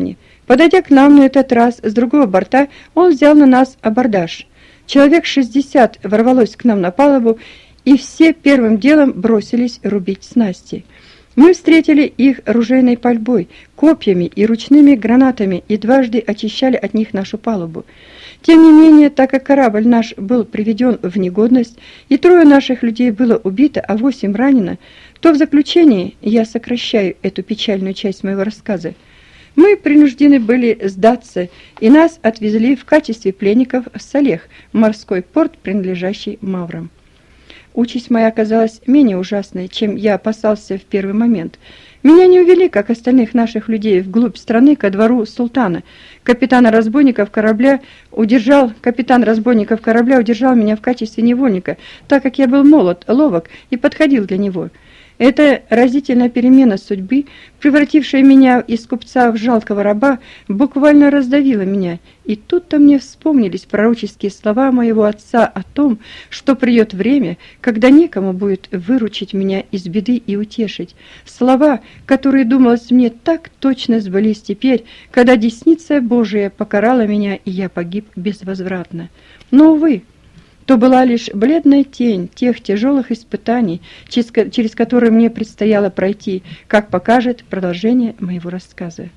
Подойдя к нам на этот раз с другого борта, он взял на нас абордаж. Человек шестьдесят ворвалось к нам на палубу, и все первым делом бросились рубить снасти. Мы встретили их ружейной пальбой, копьями и ручными гранатами и дважды очищали от них нашу палубу. Тем не менее, так как корабль наш был приведен в негодность, и трое наших людей было убито, а восемь ранено, то в заключении, я сокращаю эту печальную часть моего рассказа, мы принуждены были сдаться, и нас отвезли в качестве пленников в Салех, морской порт, принадлежащий маврам. Участь моя оказалась менее ужасной, чем я опасался в первый момент. Меня не увели, как остальных наших людей, вглубь страны ко двору султана. Капитан разбойников корабля удержал, капитан разбойников корабля удержал меня в качестве невольника, так как я был молод, ловок и подходил для него. Эта разительная перемена судьбы, превратившая меня из купца в жалкого раба, буквально раздавила меня, и тут-то мне вспомнились пророческие слова моего отца о том, что придет время, когда некому будет выручить меня из беды и утешить. Слова, которые, думалось мне, так точно сбылись теперь, когда десница Божия покарала меня, и я погиб безвозвратно. Но, увы, то была лишь бледная тень тех тяжелых испытаний, через, через которые мне предстояло пройти, как покажет продолжение моего рассказа.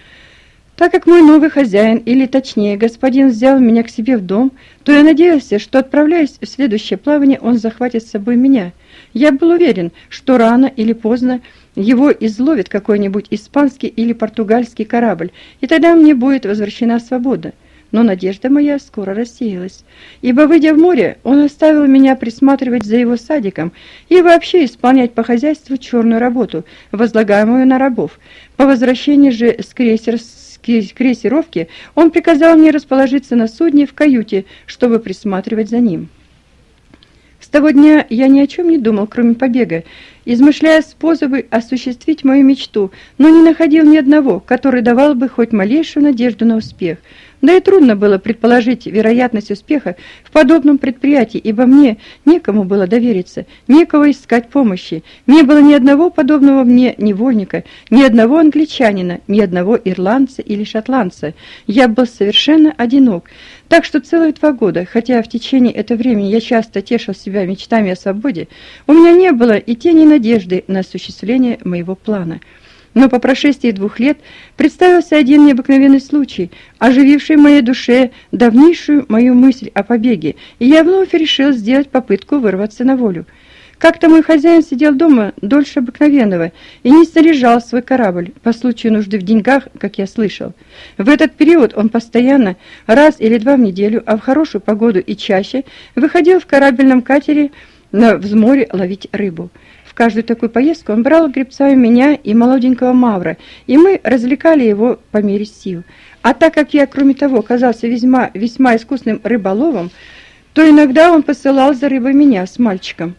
Так как мой новый хозяин, или точнее господин, взял меня к себе в дом, то я надеялся, что, отправляясь в следующее плавание, он захватит с собой меня. Я был уверен, что рано или поздно его изловит какой-нибудь испанский или португальский корабль, и тогда мне будет возвращена свобода. Но надежда моя скоро рассеялась, ибо, выйдя в море, он оставил меня присматривать за его садиком и вообще исполнять по хозяйству черную работу, возлагаемую на рабов. По возвращении же с крейсеровки он приказал мне расположиться на судне в каюте, чтобы присматривать за ним. С того дня я ни о чем не думал, кроме побега, измышляя способы осуществить мою мечту, но не находил ни одного, который давал бы хоть малейшую надежду на успех. Да и трудно было предположить вероятность успеха в подобном предприятии, ибо мне некому было довериться, некого искать помощи. Не было ни одного подобного мне невольника, ни одного англичанина, ни одного ирландца или шотландца. Я был совершенно одинок. Так что целые два года, хотя в течение этого времени я часто тешил себя мечтами о свободе, у меня не было и тени надежды на осуществление моего плана. Но по прошествии двух лет представился один необыкновенный случай, ожививший в моей душе давнейшую мою мысль о побеге, и я вновь решил сделать попытку вырваться на волю. Как-то мой хозяин сидел дома дольше обыкновенного и не снаряжал свой корабль по случаю нужды в деньгах, как я слышал. В этот период он постоянно, раз или два в неделю, а в хорошую погоду и чаще, выходил в корабельном катере на взморье ловить рыбу. В каждую такую поездку он брал гребцами меня и молоденького мавра, и мы развлекали его по мере сил. А так как я, кроме того, оказался весьма, весьма искусным рыболовом, то иногда он посылал за рыбой меня с мальчиком.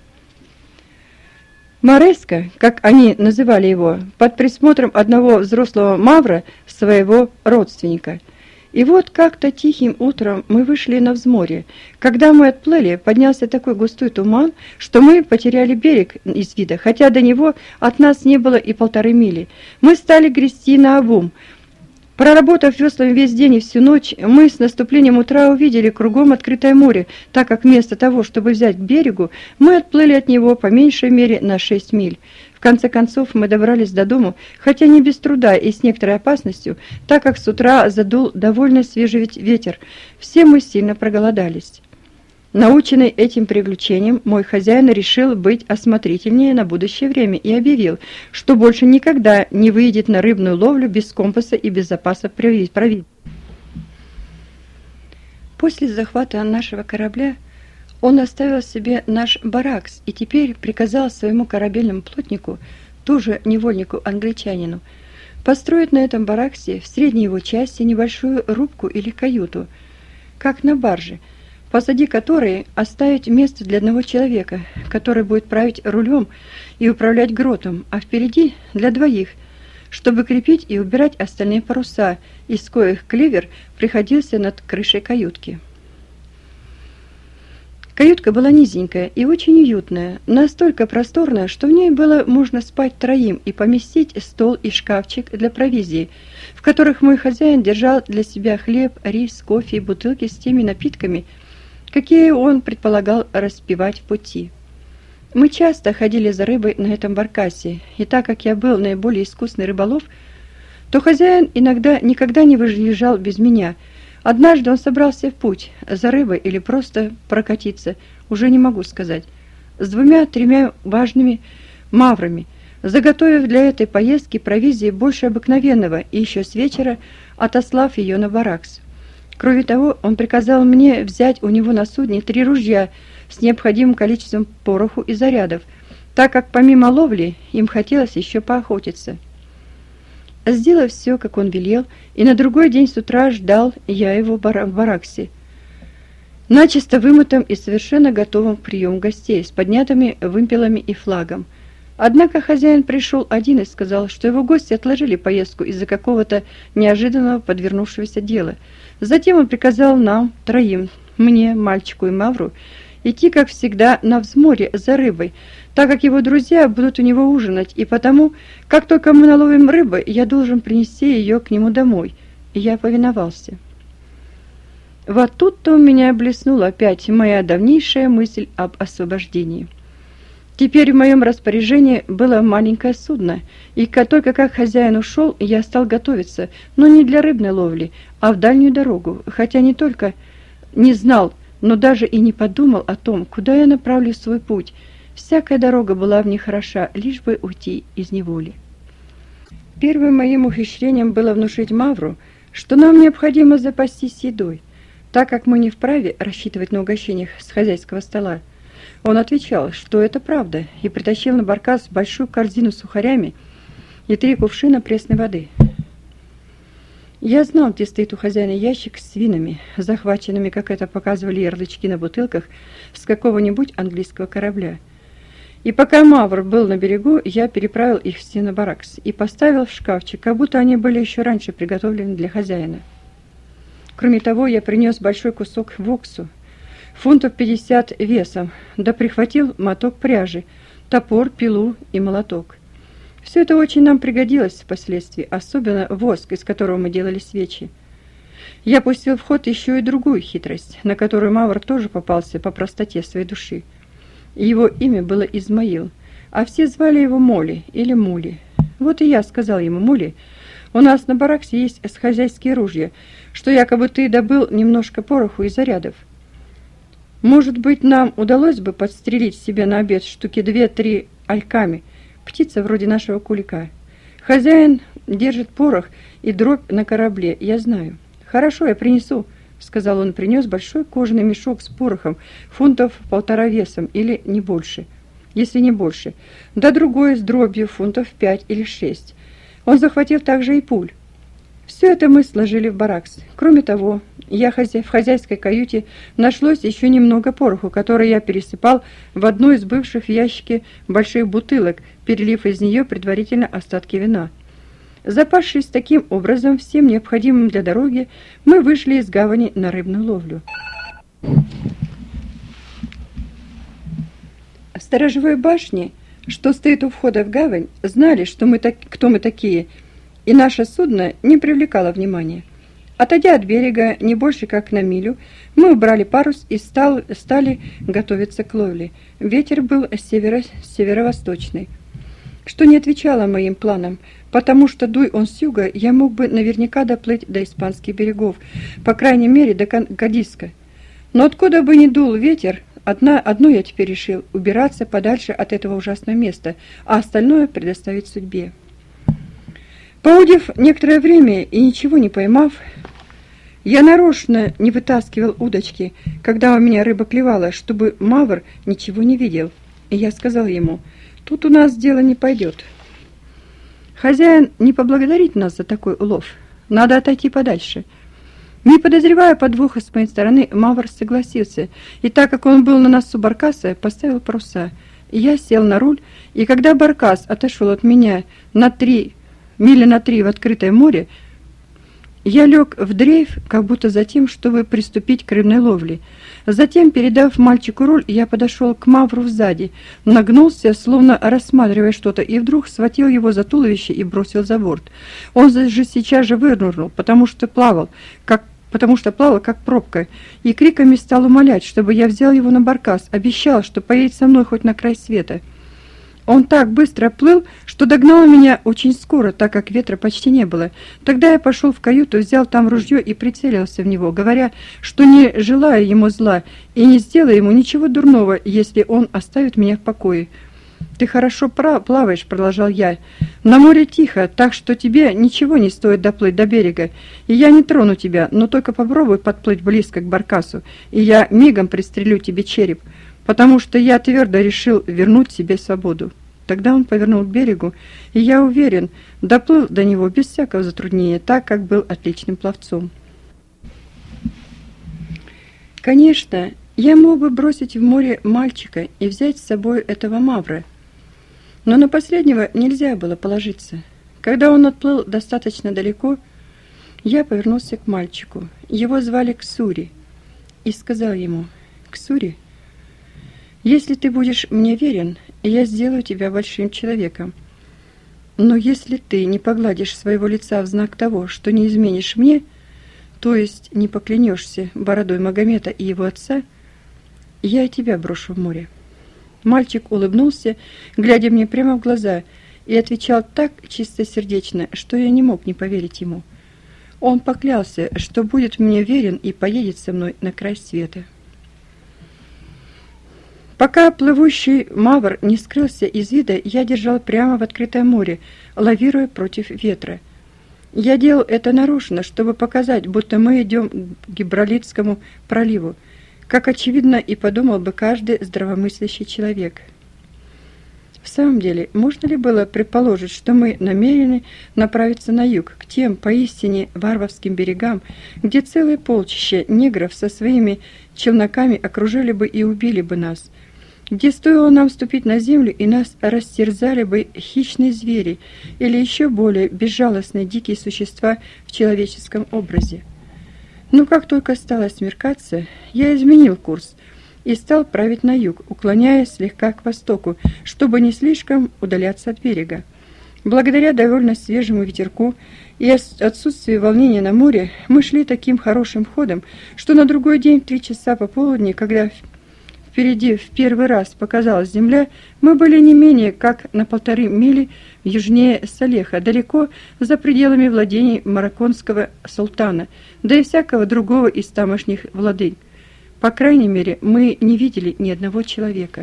Мореско, как они называли его, под присмотром одного взрослого мавра, своего родственника. И вот как-то тихим утром мы вышли на взморье. Когда мы отплыли, поднялся такой густой туман, что мы потеряли берег из вида, хотя до него от нас не было и полторы мили. Мы стали грести наобум. Проработав веслами весь день и всю ночь, мы с наступлением утра увидели кругом открытое море, так как вместо того, чтобы взять к берегу, мы отплыли от него по меньшей мере на шесть миль. В конце концов мы добрались до дому, хотя не без труда и с некоторой опасностью, так как с утра задул довольно свежий ветер. Все мы сильно проголодались. Наученный этим приключением, мой хозяин решил быть осмотрительнее на будущее время и объявил, что больше никогда не выйдет на рыбную ловлю без компаса и без запаса провизии. После захвата нашего корабля он оставил себе наш баракс и теперь приказал своему корабельному плотнику, тоже невольнику-англичанину, построить на этом бараксе в средней его части небольшую рубку или каюту, как на барже, позади которой оставить место для одного человека, который будет править рулем и управлять гротом, а впереди для двоих, чтобы крепить и убирать остальные паруса, из коих клевер приходился над крышей каютки. Каютка была низенькая и очень уютная, настолько просторная, что в ней было можно спать троим и поместить стол и шкафчик для провизии, в которых мой хозяин держал для себя хлеб, рис, кофе и бутылки с теми напитками, какие он предполагал распивать в пути. Мы часто ходили за рыбой на этом баркасе, и так как я был наиболее искусный рыболов, то хозяин иногда никогда не выезжал без меня. Однажды он собрался в путь за рыбой или просто прокатиться, уже не могу сказать, с двумя-тремя важными маврами, заготовив для этой поездки провизии больше обыкновенного и еще с вечера отослав ее на баракс. Кроме того, он приказал мне взять у него на судне три ружья с необходимым количеством пороху и зарядов, так как помимо ловли им хотелось еще поохотиться. Сделав все, как он велел, и на другой день с утра ждал я его в бараксе, начисто вымытым и совершенно готовым к приему гостей, с поднятыми вымпелами и флагом. Однако хозяин пришел один и сказал, что его гости отложили поездку из-за какого-то неожиданного подвернувшегося дела. Затем он приказал нам, троим, мне, мальчику и Мавру, идти, как всегда, на взморье за рыбой, так как его друзья будут у него ужинать, и потому, как только мы наловим рыбы, я должен принести ее к нему домой. И я повиновался. Вот тут-то у меня блеснула опять моя давнейшая мысль об освобождении. Теперь в моем распоряжении было маленькое судно, и только как хозяин ушел, я стал готовиться, но не для рыбной ловли, а в дальнюю дорогу, хотя не только не знал, но даже и не подумал о том, куда я направлю свой путь. Всякая дорога была мне хороша, лишь бы уйти из неволи. Первым моим ухищрением было внушить Мавру, что нам необходимо запастись едой, так как мы не вправе рассчитывать на угощениях с хозяйского стола. Он отвечал, что это правда, и притащил на баркас большую корзину с сухарями и три кувшина пресной воды. Я знал, где стоит у хозяина ящик с винами, захваченными, как это показывали ярлычки на бутылках, с какого-нибудь английского корабля. И пока Мавр был на берегу, я переправил их все на баракс и поставил в шкафчик, как будто они были еще раньше приготовлены для хозяина. Кроме того, я принес большой кусок воксу, фунтов пятьдесят весом, да прихватил моток пряжи, топор, пилу и молоток. Все это очень нам пригодилось впоследствии, особенно воск, из которого мы делали свечи. Я пустил в ход еще и другую хитрость, на которую Мавр тоже попался по простоте своей души. Его имя было Измаил, а все звали его Моли или Мули. Вот и я сказал ему: Мули, у нас на бараксе есть хозяйские ружья, что якобы ты добыл немножко пороху и зарядов. Может быть, нам удалось бы подстрелить себе на обед штуки две-три альками, птица вроде нашего кулика. Хозяин держит порох и дробь на корабле, я знаю. Хорошо, я принесу, сказал он, принес большой кожаный мешок с порохом, фунтов полтора весом или не больше, если не больше, да другой с дробью фунтов пять или шесть. Он захватил также и пуль. Все это мы сложили в баракс. Кроме того, я хозя... в хозяйской каюте нашлось еще немного пороху, который я пересыпал в одну из бывших в ящике больших бутылок, перелив из нее предварительно остатки вина. Запасшись таким образом всем необходимым для дороги, мы вышли из гавани на рыбную ловлю. В сторожевой башне, что стоит у входа в гавань, знали, что мы так... кто мы такие, и наше судно не привлекало внимания. Отойдя от берега не больше как на милю, мы убрали парус и стал, стали готовиться к ловле. Ветер был северо, северо-восточный, что не отвечало моим планам, потому что, дуй он с юга, я мог бы наверняка доплыть до испанских берегов, по крайней мере до Кадиска. Но откуда бы ни дул ветер, одна, одно я теперь решил – убираться подальше от этого ужасного места, а остальное предоставить судьбе. Поудив некоторое время и ничего не поймав, я нарочно не вытаскивал удочки, когда у меня рыба клевала, чтобы Мавр ничего не видел. И я сказал ему: тут у нас дело не пойдет. Хозяин не поблагодарит нас за такой улов. Надо отойти подальше. Не подозревая подвоха с моей стороны, Мавр согласился, и так как он был на носу баркаса, поставил паруса. Я сел на руль, и когда баркас отошел от меня на три мили на три в открытое море, Я лег в дрейф, как будто за тем, чтобы приступить к рыбной ловле. Затем, передав мальчику руль, я подошел к Мавру сзади, нагнулся, словно рассматривая что-то, и вдруг схватил его за туловище и бросил за борт. Он же сейчас же вынырнул, потому что плавал, как потому что плавал как пробка, и криками стал умолять, чтобы я взял его на баркас, обещал, что поедет со мной хоть на край света. Он так быстро плыл, что догнал меня очень скоро, так как ветра почти не было. Тогда я пошел в каюту, взял там ружье и прицелился в него, говоря, что не желаю ему зла и не сделаю ему ничего дурного, если он оставит меня в покое. «Ты хорошо плаваешь», — продолжал я. «На море тихо, так что тебе ничего не стоит доплыть до берега, и я не трону тебя, но только попробуй подплыть близко к баркасу, и я мигом пристрелю тебе череп, потому что я твердо решил вернуть себе свободу». Тогда он повернул к берегу, и я уверен, доплыл до него без всякого затруднения, так как был отличным пловцом. Конечно, я мог бы бросить в море мальчика и взять с собой этого Мавра, но на последнего нельзя было положиться. Когда он отплыл достаточно далеко, я повернулся к мальчику. Его звали Ксури, и сказал ему: «Ксури, если ты будешь мне верен, я сделаю тебя большим человеком. Но если ты не погладишь своего лица в знак того, что не изменишь мне, то есть не поклянешься бородой Магомета и его отца, я и тебя брошу в море». Мальчик улыбнулся, глядя мне прямо в глаза, и отвечал так чистосердечно, что я не мог не поверить ему. Он поклялся, что будет мне верен и поедет со мной на край света. Пока плывущий Мавр не скрылся из вида, я держал прямо в открытое море, лавируя против ветра. Я делал это нарочно, чтобы показать, будто мы идем к Гибралитскому проливу, как очевидно и подумал бы каждый здравомыслящий человек. В самом деле, можно ли было предположить, что мы намерены направиться на юг, к тем поистине варварским берегам, где целое полчище негров со своими челноками окружили бы и убили бы нас, где стоило нам ступить на землю, и нас растерзали бы хищные звери или еще более безжалостные дикие существа в человеческом образе? Но как только стало смеркаться, я изменил курс и стал править на юг, уклоняясь слегка к востоку, чтобы не слишком удаляться от берега. Благодаря довольно свежему ветерку и отсутствию волнения на море, мы шли таким хорошим ходом, что на другой день в три часа пополудни, когда впереди в первый раз показалась земля, мы были не менее как на полторы мили южнее Салеха, далеко за пределами владений марокканского султана, да и всякого другого из тамошних владык. По крайней мере, мы не видели ни одного человека.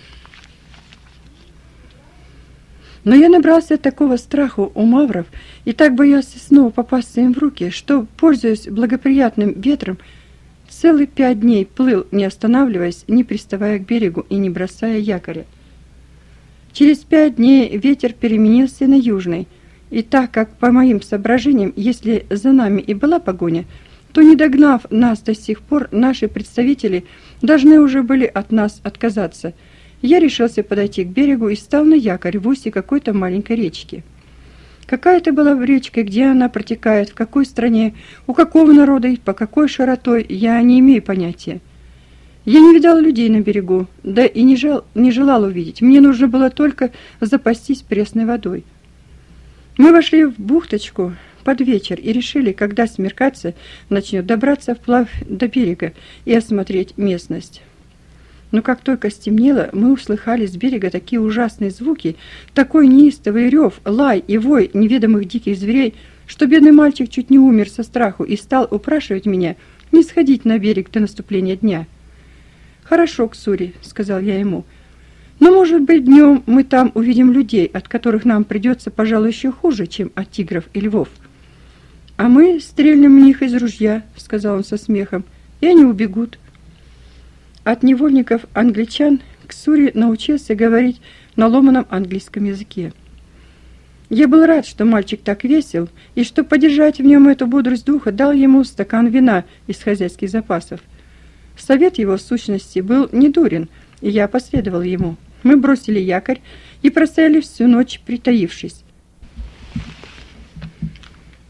Но я набрался такого страха у мавров и так боялся снова попасться им в руки, что, пользуясь благоприятным ветром, целых пять дней плыл, не останавливаясь, не приставая к берегу и не бросая якоря. Через пять дней ветер переменился на южный, и так как, по моим соображениям, если за нами и была погоня, то, не догнав нас до сих пор, наши представители должны уже были от нас отказаться. Я решился подойти к берегу и стал на якорь в устье какой-то маленькой речки. Какая это была речка, где она протекает, в какой стране, у какого народа и по какой широтой, я не имею понятия. Я не видал людей на берегу, да и не, жал, не желал увидеть. Мне нужно было только запастись пресной водой. Мы вошли в бухточку под вечер и решили, когда смеркаться начнет, добраться вплавь до берега и осмотреть местность. Но как только стемнело, мы услыхали с берега такие ужасные звуки, такой неистовый рев, лай и вой неведомых диких зверей, что бедный мальчик чуть не умер со страху и стал упрашивать меня не сходить на берег до наступления дня. «Хорошо, Ксури», — сказал я ему, — «но, может быть, днем мы там увидим людей, от которых нам придется, пожалуй, еще хуже, чем от тигров и львов». «А мы стрельнем в них из ружья», — сказал он со смехом, — «и они убегут». От невольников англичан Ксури научился говорить на ломаном английском языке. Я был рад, что мальчик так весел, и что поддержать в нем эту бодрость духа дал ему стакан вина из хозяйских запасов. Совет его, в сущности, был недурен, и я последовал ему. Мы бросили якорь и простояли всю ночь, притаившись.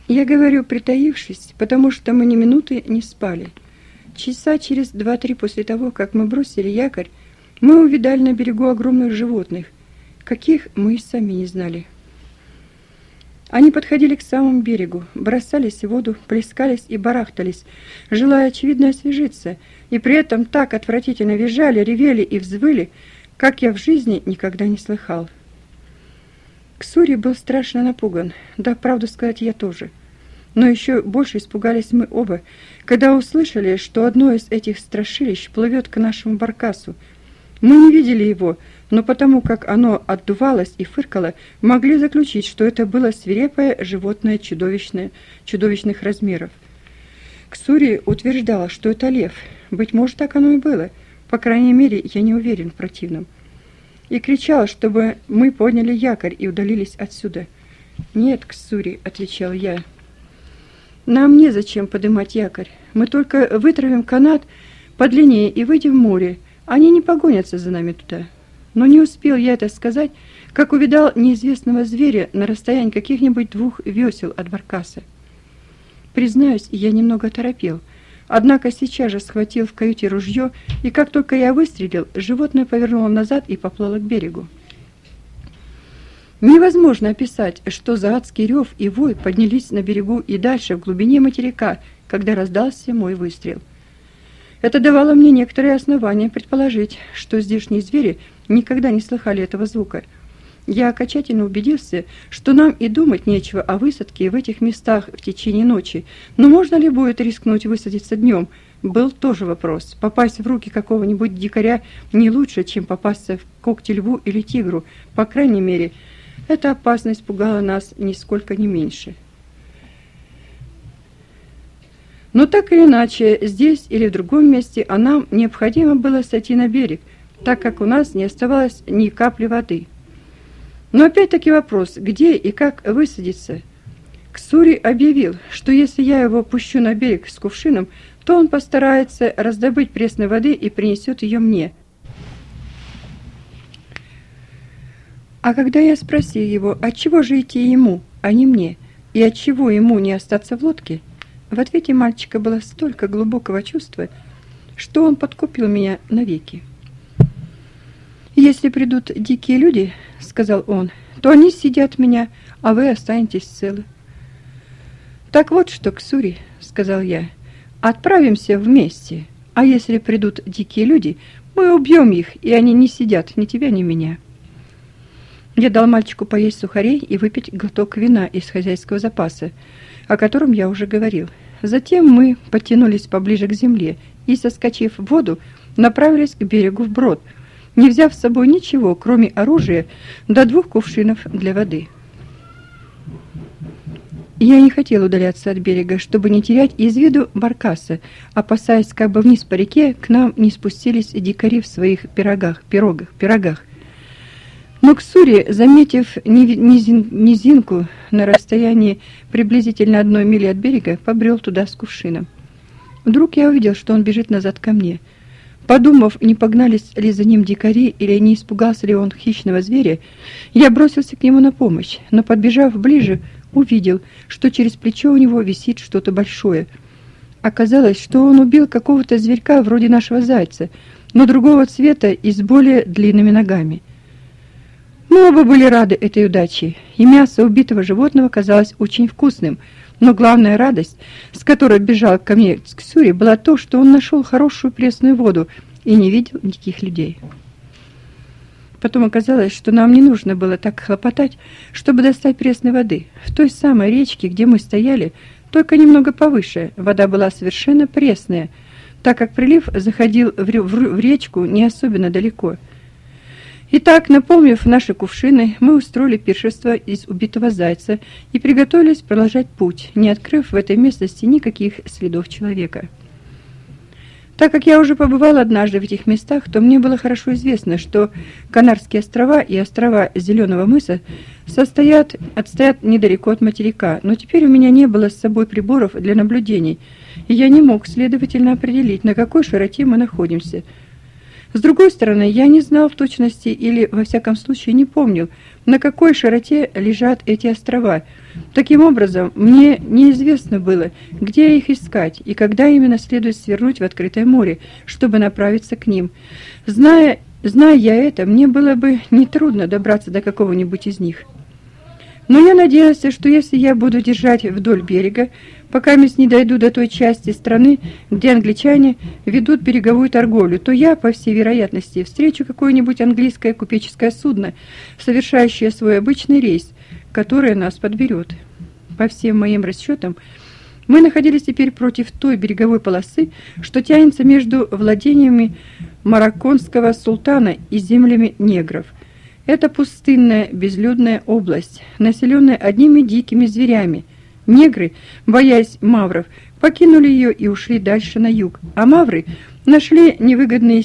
Я говорю «притаившись», потому что мы ни минуты не спали. Часа через два-три после того, как мы бросили якорь, мы увидали на берегу огромных животных, каких мы и сами не знали. Они подходили к самому берегу, бросались в воду, плескались и барахтались, желая, очевидно, освежиться, и при этом так отвратительно визжали, ревели и взвыли, как я в жизни никогда не слыхал. Ксури был страшно напуган, да, правду сказать, я тоже. Но еще больше испугались мы оба, когда услышали, что одно из этих страшилищ плывет к нашему баркасу. Мы не видели его, но потому как оно отдувалось и фыркало, могли заключить, что это было свирепое животное чудовищное, чудовищных размеров. Ксури утверждала, что это лев. Быть может, так оно и было. По крайней мере, я не уверен в противном. И кричала, чтобы мы подняли якорь и удалились отсюда. «Нет, Ксури», — отвечал я, — «нам незачем поднимать якорь. Мы только вытравим канат подлиннее и выйдем в море. Они не погонятся за нами туда». Но не успел я это сказать, как увидал неизвестного зверя на расстоянии каких-нибудь двух весел от баркаса. Признаюсь, я немного оторопел, однако сейчас же схватил в каюте ружье, и как только я выстрелил, животное повернуло назад и поплыло к берегу. Невозможно описать, что за адский рев и вой поднялись на берегу и дальше, в глубине материка, когда раздался мой выстрел. Это давало мне некоторые основания предположить, что здешние звери никогда не слыхали этого звука. Я окончательно убедился, что нам и думать нечего о высадке в этих местах в течение ночи, но можно ли будет рискнуть высадиться днем? Был тоже вопрос. Попасть в руки какого-нибудь дикаря не лучше, чем попасться в когти льву или тигру. По крайней мере, эта опасность пугала нас нисколько не меньше. Но так или иначе, здесь или в другом месте, а нам необходимо было сойти на берег, так как у нас не оставалось ни капли воды. Но опять-таки вопрос, где и как высадиться. Ксури объявил, что если я его пущу на берег с кувшином, то он постарается раздобыть пресной воды и принесет ее мне. А когда я спросил его, отчего же идти ему, а не мне, и отчего ему не остаться в лодке, в ответе мальчика было столько глубокого чувства, что он подкупил меня навеки. «Если придут дикие люди, — сказал он, — то они съедят меня, а вы останетесь целы». «Так вот что, Ксури, — сказал я, — отправимся вместе, а если придут дикие люди, мы убьем их, и они не съедят ни тебя, ни меня». Я дал мальчику поесть сухарей и выпить глоток вина из хозяйского запаса, о котором я уже говорил. Затем мы подтянулись поближе к земле и, соскочив в воду, направились к берегу вброд, не взяв с собой ничего, кроме оружия до двух кувшинов для воды. Я не хотел удаляться от берега, чтобы не терять из виду баркаса, опасаясь, как бы вниз по реке к нам не спустились дикари в своих пирогах, пирогах, пирогах. Но Ксури, заметив низин, низинку на расстоянии приблизительно одной мили от берега, побрел туда с кувшином. Вдруг я увидел, что он бежит назад ко мне. Подумав, не погнались ли за ним дикари или не испугался ли он хищного зверя, я бросился к нему на помощь, но, подбежав ближе, увидел, что через плечо у него висит что-то большое. Оказалось, что он убил какого-то зверька вроде нашего зайца, но другого цвета и с более длинными ногами. Мы оба были рады этой удаче, и мясо убитого животного казалось очень вкусным, но главная радость, с которой бежал ко мне Ксури, была то, что он нашел хорошую пресную воду и не видел никаких людей. Потом оказалось, что нам не нужно было так хлопотать, чтобы достать пресной воды. В той самой речке, где мы стояли, только немного повыше, вода была совершенно пресная, так как прилив заходил в речку не особенно далеко. Итак, наполнив наши кувшины, мы устроили пиршество из убитого зайца и приготовились продолжать путь, не открыв в этой местности никаких следов человека. Так как я уже побывал однажды в этих местах, то мне было хорошо известно, что Канарские острова и острова Зеленого мыса состоят, отстоят недалеко от материка, но теперь у меня не было с собой приборов для наблюдений, и я не мог, следовательно, определить, на какой широте мы находимся. С другой стороны, я не знал в точности или, во всяком случае, не помнил, на какой широте лежат эти острова. Таким образом, мне неизвестно было, где их искать и когда именно следует свернуть в открытое море, чтобы направиться к ним. Зная, зная я это, мне было бы нетрудно добраться до какого-нибудь из них. Но я надеялся, что если я буду держать вдоль берега, пока я не дойду до той части страны, где англичане ведут береговую торговлю, то я, по всей вероятности, встречу какое-нибудь английское купеческое судно, совершающее свой обычный рейс, которое нас подберет. По всем моим расчетам, мы находились теперь против той береговой полосы, что тянется между владениями марокканского султана и землями негров. Это пустынная, безлюдная область, населенная одними дикими зверями. Негры, боясь мавров, покинули ее и ушли дальше на юг, а мавры нашли невыгодные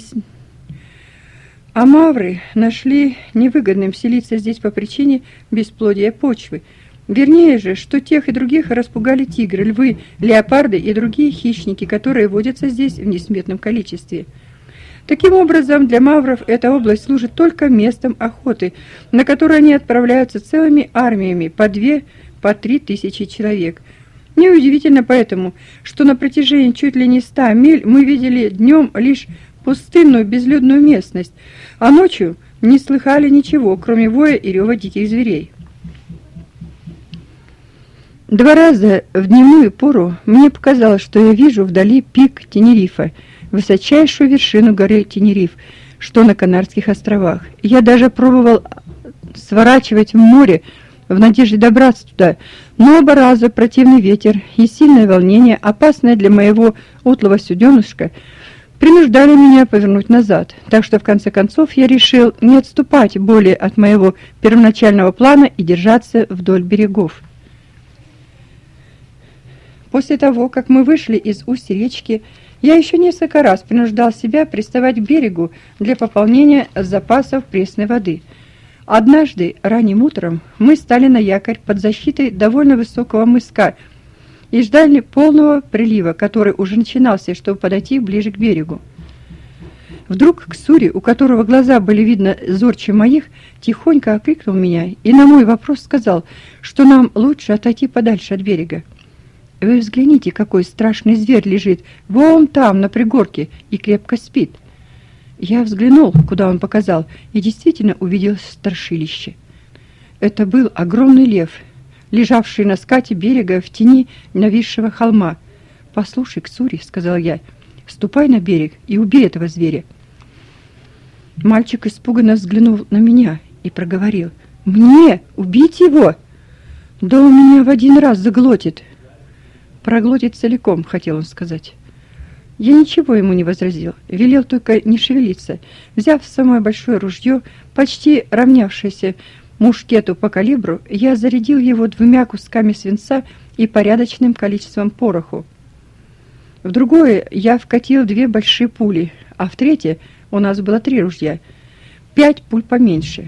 а мавры нашли невыгодным селиться здесь по причине бесплодия почвы. Вернее же, что тех и других распугали тигры, львы, леопарды и другие хищники, которые водятся здесь в несметном количестве. Таким образом, для мавров эта область служит только местом охоты, на которую они отправляются целыми армиями, по две, по три тысячи человек. Неудивительно поэтому, что на протяжении чуть ли не ста миль мы видели днем лишь пустынную безлюдную местность, а ночью не слыхали ничего, кроме воя и рева диких зверей. Два раза в дневную пору мне показалось, что я вижу вдали пик Тенерифа, высочайшую вершину горы Тенериф, что на Канарских островах. Я даже пробовал сворачивать в море в надежде добраться туда, но оба раза противный ветер и сильное волнение, опасное для моего утлого суденышка, принуждали меня повернуть назад, так что в конце концов я решил не отступать более от моего первоначального плана и держаться вдоль берегов. После того, как мы вышли из устья речки, я еще несколько раз принуждал себя приставать к берегу для пополнения запасов пресной воды. Однажды ранним утром мы стали на якорь под защитой довольно высокого мыска и ждали полного прилива, который уже начинался, чтобы подойти ближе к берегу. Вдруг Ксури, у которого глаза были видно зорче моих, тихонько окликнул меня и на мой вопрос сказал, что нам лучше отойти подальше от берега. Вы взгляните, какой страшный зверь лежит вон там, на пригорке, и крепко спит. Я взглянул, куда он показал, и действительно увидел страшилище. Это был огромный лев, лежавший на скате берега в тени нависшего холма. «Послушай, Ксури», — сказал я, — «ступай на берег и убей этого зверя». Мальчик испуганно взглянул на меня и проговорил: «Мне? Убить его? Да он меня в один раз заглотит». «Проглотит целиком», — хотел он сказать. Я ничего ему не возразил, велел только не шевелиться. Взяв самое большое ружье, почти равнявшееся мушкету по калибру, я зарядил его двумя кусками свинца и порядочным количеством пороху. В другое я вкатил две большие пули, а в третье, у нас было три ружья, пять пуль поменьше.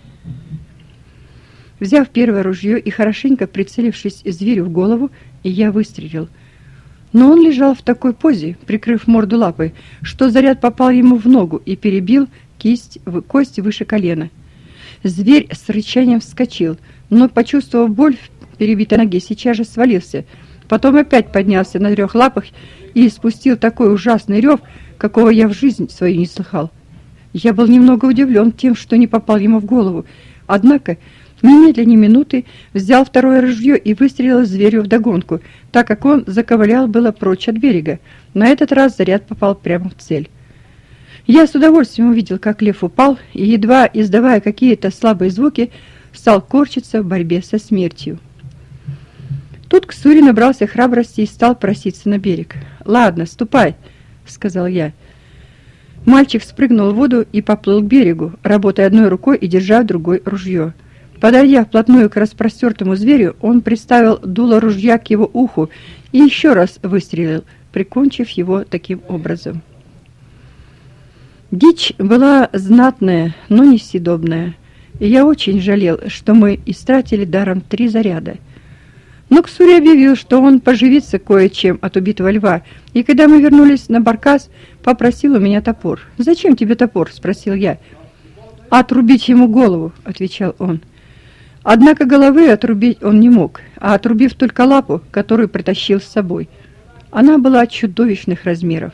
Взяв первое ружье и хорошенько прицелившись зверю в голову, я выстрелил. Но он лежал в такой позе, прикрыв морду лапой, что заряд попал ему в ногу и перебил кисть, кость выше колена. Зверь с рычанием вскочил, но, почувствовав боль в перебитой ноге, сейчас же свалился. Потом опять поднялся на трех лапах и испустил такой ужасный рев, какого я в жизнь свою не слыхал. Я был немного удивлен тем, что не попал ему в голову, однако немедленно минуты взял второе ружье и выстрелил зверю вдогонку, так как он заковылял было прочь от берега. На этот раз заряд попал прямо в цель. Я с удовольствием увидел, как лев упал и, едва издавая какие-то слабые звуки, стал корчиться в борьбе со смертью. Тут Ксури набрался храбрости и стал проситься на берег. «Ладно, ступай», — сказал я. Мальчик спрыгнул в воду и поплыл к берегу, работая одной рукой и держа другой ружье. Подойдя вплотную к распростертому зверю, он приставил дуло ружья к его уху и еще раз выстрелил, прикончив его таким образом. Дичь была знатная, но не съедобная, и я очень жалел, что мы истратили даром три заряда. Но Ксури объявил, что он поживится кое-чем от убитого льва, и когда мы вернулись на баркас, попросил у меня топор. «Зачем тебе топор?» – спросил я. «Отрубить ему голову», – отвечал он. Однако головы отрубить он не мог, а отрубив только лапу, которую притащил с собой. Она была чудовищных размеров.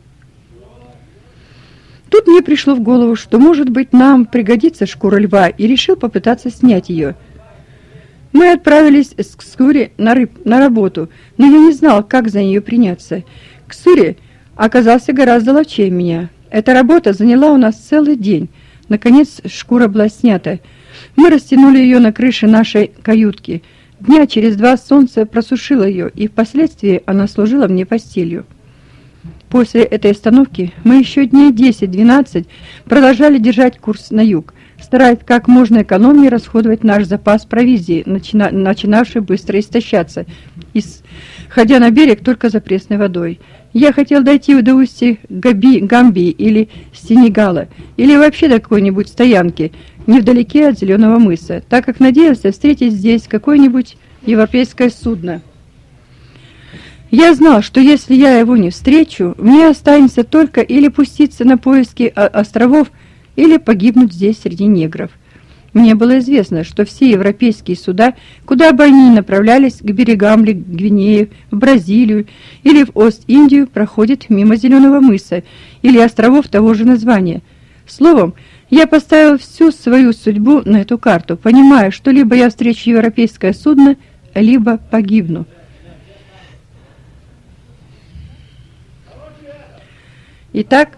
Тут мне пришло в голову, что, может быть, нам пригодится шкура льва, и решил попытаться снять ее. Мы отправились с Ксури на, рыб, на работу, но я не знал, как за нее приняться. Ксури оказался гораздо ловчее меня. Эта работа заняла у нас целый день. Наконец шкура была снята. Мы растянули ее на крыше нашей каютки. Дня через два солнце просушило ее, и впоследствии она служила мне постелью. После этой остановки мы еще дней десять-двенадцать продолжали держать курс на юг, стараясь как можно экономнее расходовать наш запас провизии, начина, начинавший быстро истощаться, и ходя на берег только за пресной водой. Я хотел дойти до устья Габи, Гамбии или Сенегала, или вообще до какой-нибудь стоянки, невдалеке от Зеленого мыса, так как надеялся встретить здесь какое-нибудь европейское судно. Я знал, что если я его не встречу, мне останется только или пуститься на поиски островов, или погибнуть здесь среди негров. Мне было известно, что все европейские суда, куда бы они ни направлялись, к берегам Гвинеи, в Бразилию или в Ост-Индию, проходят мимо Зеленого мыса или островов того же названия. Словом, я поставил всю свою судьбу на эту карту, понимая, что либо я встречу европейское судно, либо погибну. Итак,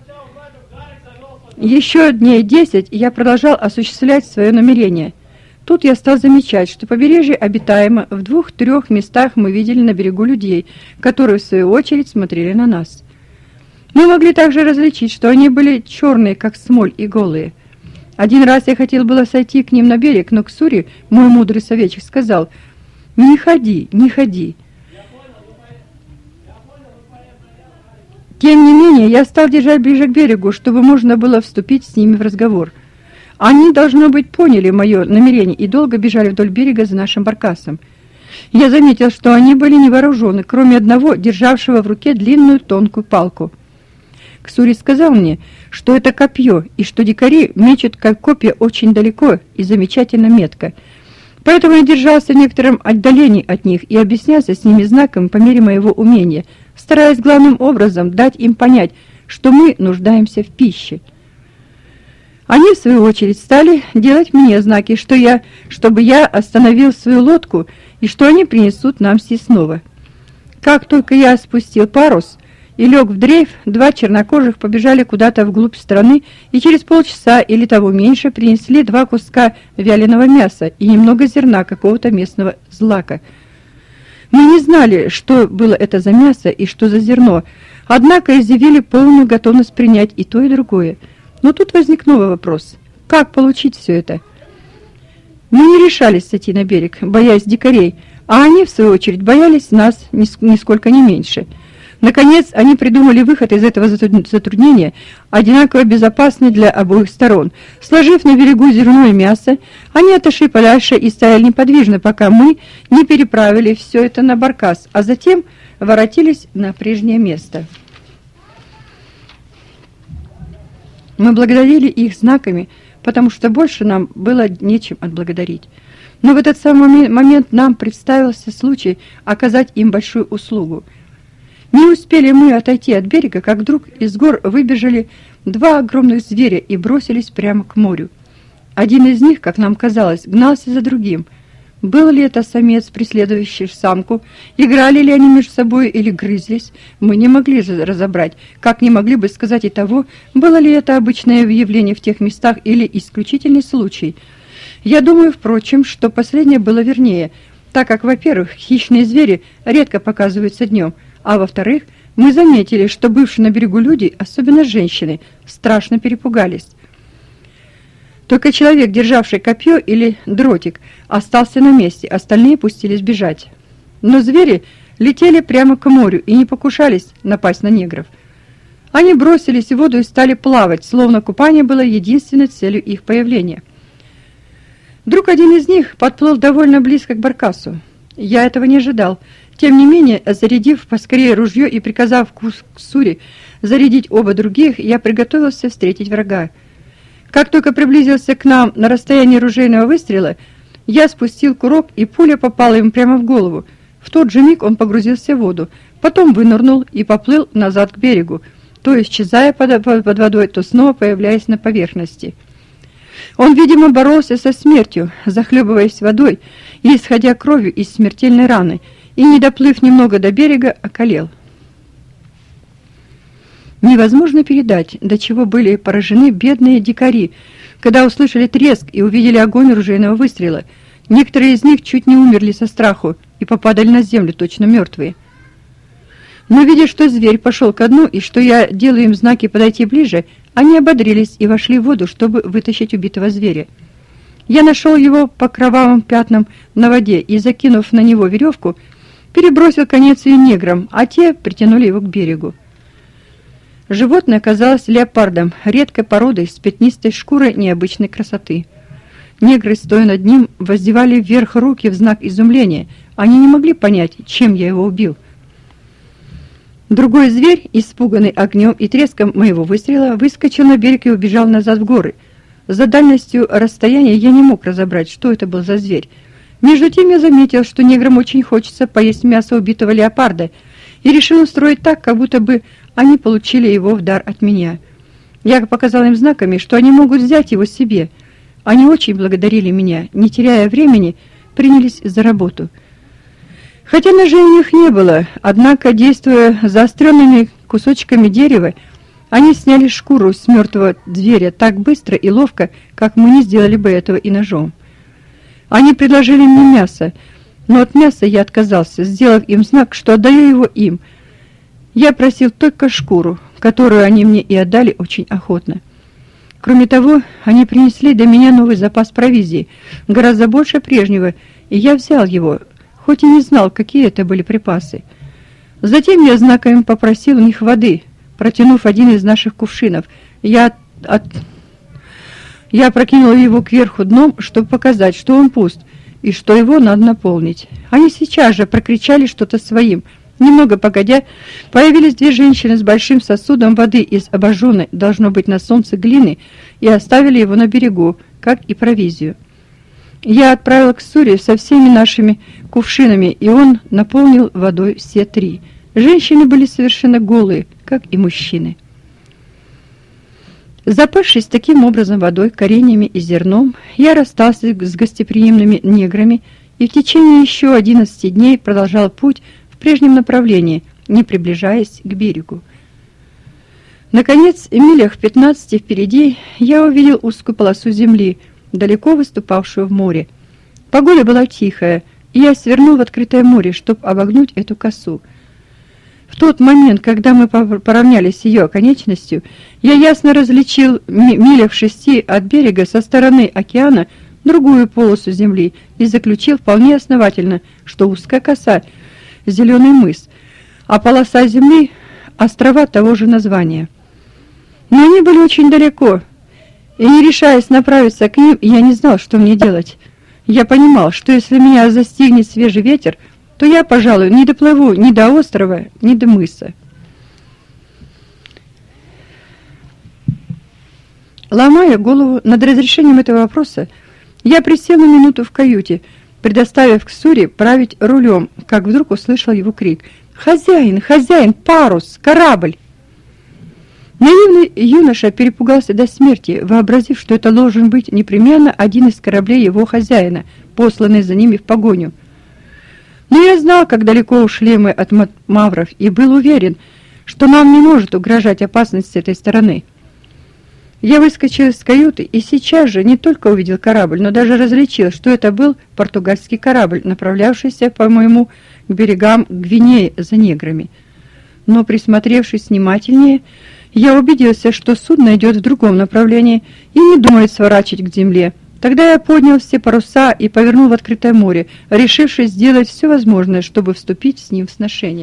еще дней десять я продолжал осуществлять свое намерение. Тут я стал замечать, что побережье обитаемо, в двух-трех местах мы видели на берегу людей, которые в свою очередь смотрели на нас. Мы могли также различить, что они были черные, как смоль, и голые. Один раз я хотел было сойти к ним на берег, но Ксури, мой мудрый советчик, сказал: «Не ходи, не ходи». Тем не менее, я стал держать ближе к берегу, чтобы можно было вступить с ними в разговор. Они, должно быть, поняли мое намерение и долго бежали вдоль берега за нашим баркасом. Я заметил, что они были невооружены, кроме одного, державшего в руке длинную тонкую палку. Ксури сказал мне, что это копье, и что дикари мечут как копья очень далеко и замечательно метко. Поэтому я держался в некотором отдалении от них и объяснялся с ними знаком по мере моего умения, стараясь главным образом дать им понять, что мы нуждаемся в пище. Они, в свою очередь, стали делать мне знаки, что я, чтобы я остановил свою лодку и что они принесут нам съестного. Как только я спустил парус и лег в дрейф, два чернокожих побежали куда-то вглубь страны и через полчаса или того меньше принесли два куска вяленого мяса и немного зерна какого-то местного злака. Мы не знали, что было это за мясо и что за зерно, однако изъявили полную готовность принять и то, и другое. Но тут возник новый вопрос: как получить все это? Мы не решались сойти на берег, боясь дикарей, а они, в свою очередь, боялись нас нисколько не меньше. Наконец, они придумали выход из этого затруднения, одинаково безопасный для обоих сторон. Сложив на берегу зерно и мясо, они отошли подальше и стояли неподвижно, пока мы не переправили все это на баркас, а затем воротились на прежнее место. Мы благодарили их знаками, потому что больше нам было нечем отблагодарить. Но в этот самый момент нам представился случай оказать им большую услугу. Не успели мы отойти от берега, как вдруг из гор выбежали два огромных зверя и бросились прямо к морю. Один из них, как нам казалось, гнался за другим. Был ли это самец, преследующий самку, играли ли они между собой или грызлись, мы не могли разобрать, как не могли бы сказать и того, было ли это обычное явление в тех местах или исключительный случай. Я думаю, впрочем, что последнее было вернее, так как, во-первых, хищные звери редко показываются днем, а во-вторых, мы заметили, что бывшие на берегу люди, особенно женщины, страшно перепугались. Только человек, державший копье или дротик, остался на месте, остальные пустились бежать. Но звери летели прямо к морю и не покушались напасть на негров. Они бросились в воду и стали плавать, словно купание было единственной целью их появления. Вдруг один из них подплыл довольно близко к баркасу. Я этого не ожидал. Тем не менее, зарядив поскорее ружье и приказав Ксури зарядить оба других, я приготовился встретить врага. Как только приблизился к нам на расстоянии ружейного выстрела, я спустил курок, и пуля попала ему прямо в голову. В тот же миг он погрузился в воду, потом вынырнул и поплыл назад к берегу, то исчезая под, под водой, то снова появляясь на поверхности. Он, видимо, боролся со смертью, захлебываясь водой и исходя кровью из смертельной раны, и, не доплыв немного до берега, околел. Невозможно передать, до чего были поражены бедные дикари, когда услышали треск и увидели огонь ружейного выстрела. Некоторые из них чуть не умерли со страху и попадали на землю, точно мертвые. Но, видя, что зверь пошел ко дну и что я делаю им знаки подойти ближе, они ободрились и вошли в воду, чтобы вытащить убитого зверя. Я нашел его по кровавым пятнам на воде и, закинув на него веревку, перебросил конец ее неграм, а те притянули его к берегу. Животное оказалось леопардом, редкой породой с пятнистой шкурой необычной красоты. Негры, стоя над ним, воздевали вверх руки в знак изумления. Они не могли понять, чем я его убил. Другой зверь, испуганный огнем и треском моего выстрела, выскочил на берег и убежал назад в горы. За дальностью расстояния я не мог разобрать, что это был за зверь. Между тем я заметил, что неграм очень хочется поесть мясо убитого леопарда, и решил устроить так, как будто бы они получили его в дар от меня. Я показал им знаками, что они могут взять его себе. Они очень благодарили меня, не теряя времени, принялись за работу. Хотя ножей у них не было, однако, действуя заостренными кусочками дерева, они сняли шкуру с мертвого зверя так быстро и ловко, как мы не сделали бы этого и ножом. Они предложили мне мясо, но от мяса я отказался, сделав им знак, что отдаю его им. Я просил только шкуру, которую они мне и отдали очень охотно. Кроме того, они принесли для меня новый запас провизии, гораздо больше прежнего, и я взял его, хоть и не знал, какие это были припасы. Затем я знаком попросил у них воды, протянув один из наших кувшинов. Я от... Я прокинул его кверху дном, чтобы показать, что он пуст, и что его надо наполнить. Они сейчас же прокричали что-то своим. Немного погодя, появились две женщины с большим сосудом воды из обожженной, должно быть, на солнце глины, и оставили его на берегу, как и провизию. Я отправил к Суре со всеми нашими кувшинами, и он наполнил водой все три. Женщины были совершенно голые, как и мужчины. Запавшись таким образом водой, кореньями и зерном, я расстался с гостеприимными неграми и в течение еще одиннадцати дней продолжал путь в прежнем направлении, не приближаясь к берегу. Наконец, в милях пятнадцати впереди я увидел узкую полосу земли, далеко выступавшую в море. Погода была тихая, и я свернул в открытое море, чтобы обогнуть эту косу. В тот момент, когда мы поравнялись с ее оконечностью, я ясно различил милях в шести от берега со стороны океана другую полосу земли и заключил вполне основательно, что узкая коса — зеленый мыс, а полоса земли — острова того же названия. Но они были очень далеко, и, не решаясь направиться к ним, я не знал, что мне делать. Я понимал, что если меня застигнет свежий ветер, то я, пожалуй, не доплыву ни до острова, ни до мыса. Ломая голову над разрешением этого вопроса, я присел на минуту в каюте, предоставив Ксури править рулем, как вдруг услышал его крик: «Хозяин, хозяин, парус, корабль!» Наивный юноша перепугался до смерти, вообразив, что это должен быть непременно один из кораблей его хозяина, посланный за ними в погоню. Но я знал, как далеко ушли мы от мавров, и был уверен, что нам не может угрожать опасность с этой стороны. Я выскочил из каюты и сейчас же не только увидел корабль, но даже различил, что это был португальский корабль, направлявшийся, по-моему, к берегам Гвинеи за неграми. Но, присмотревшись внимательнее, я убедился, что судно идет в другом направлении и не думает сворачивать к земле. Тогда я поднял все паруса и повернул в открытое море, решившись сделать все возможное, чтобы вступить с ним в сношение.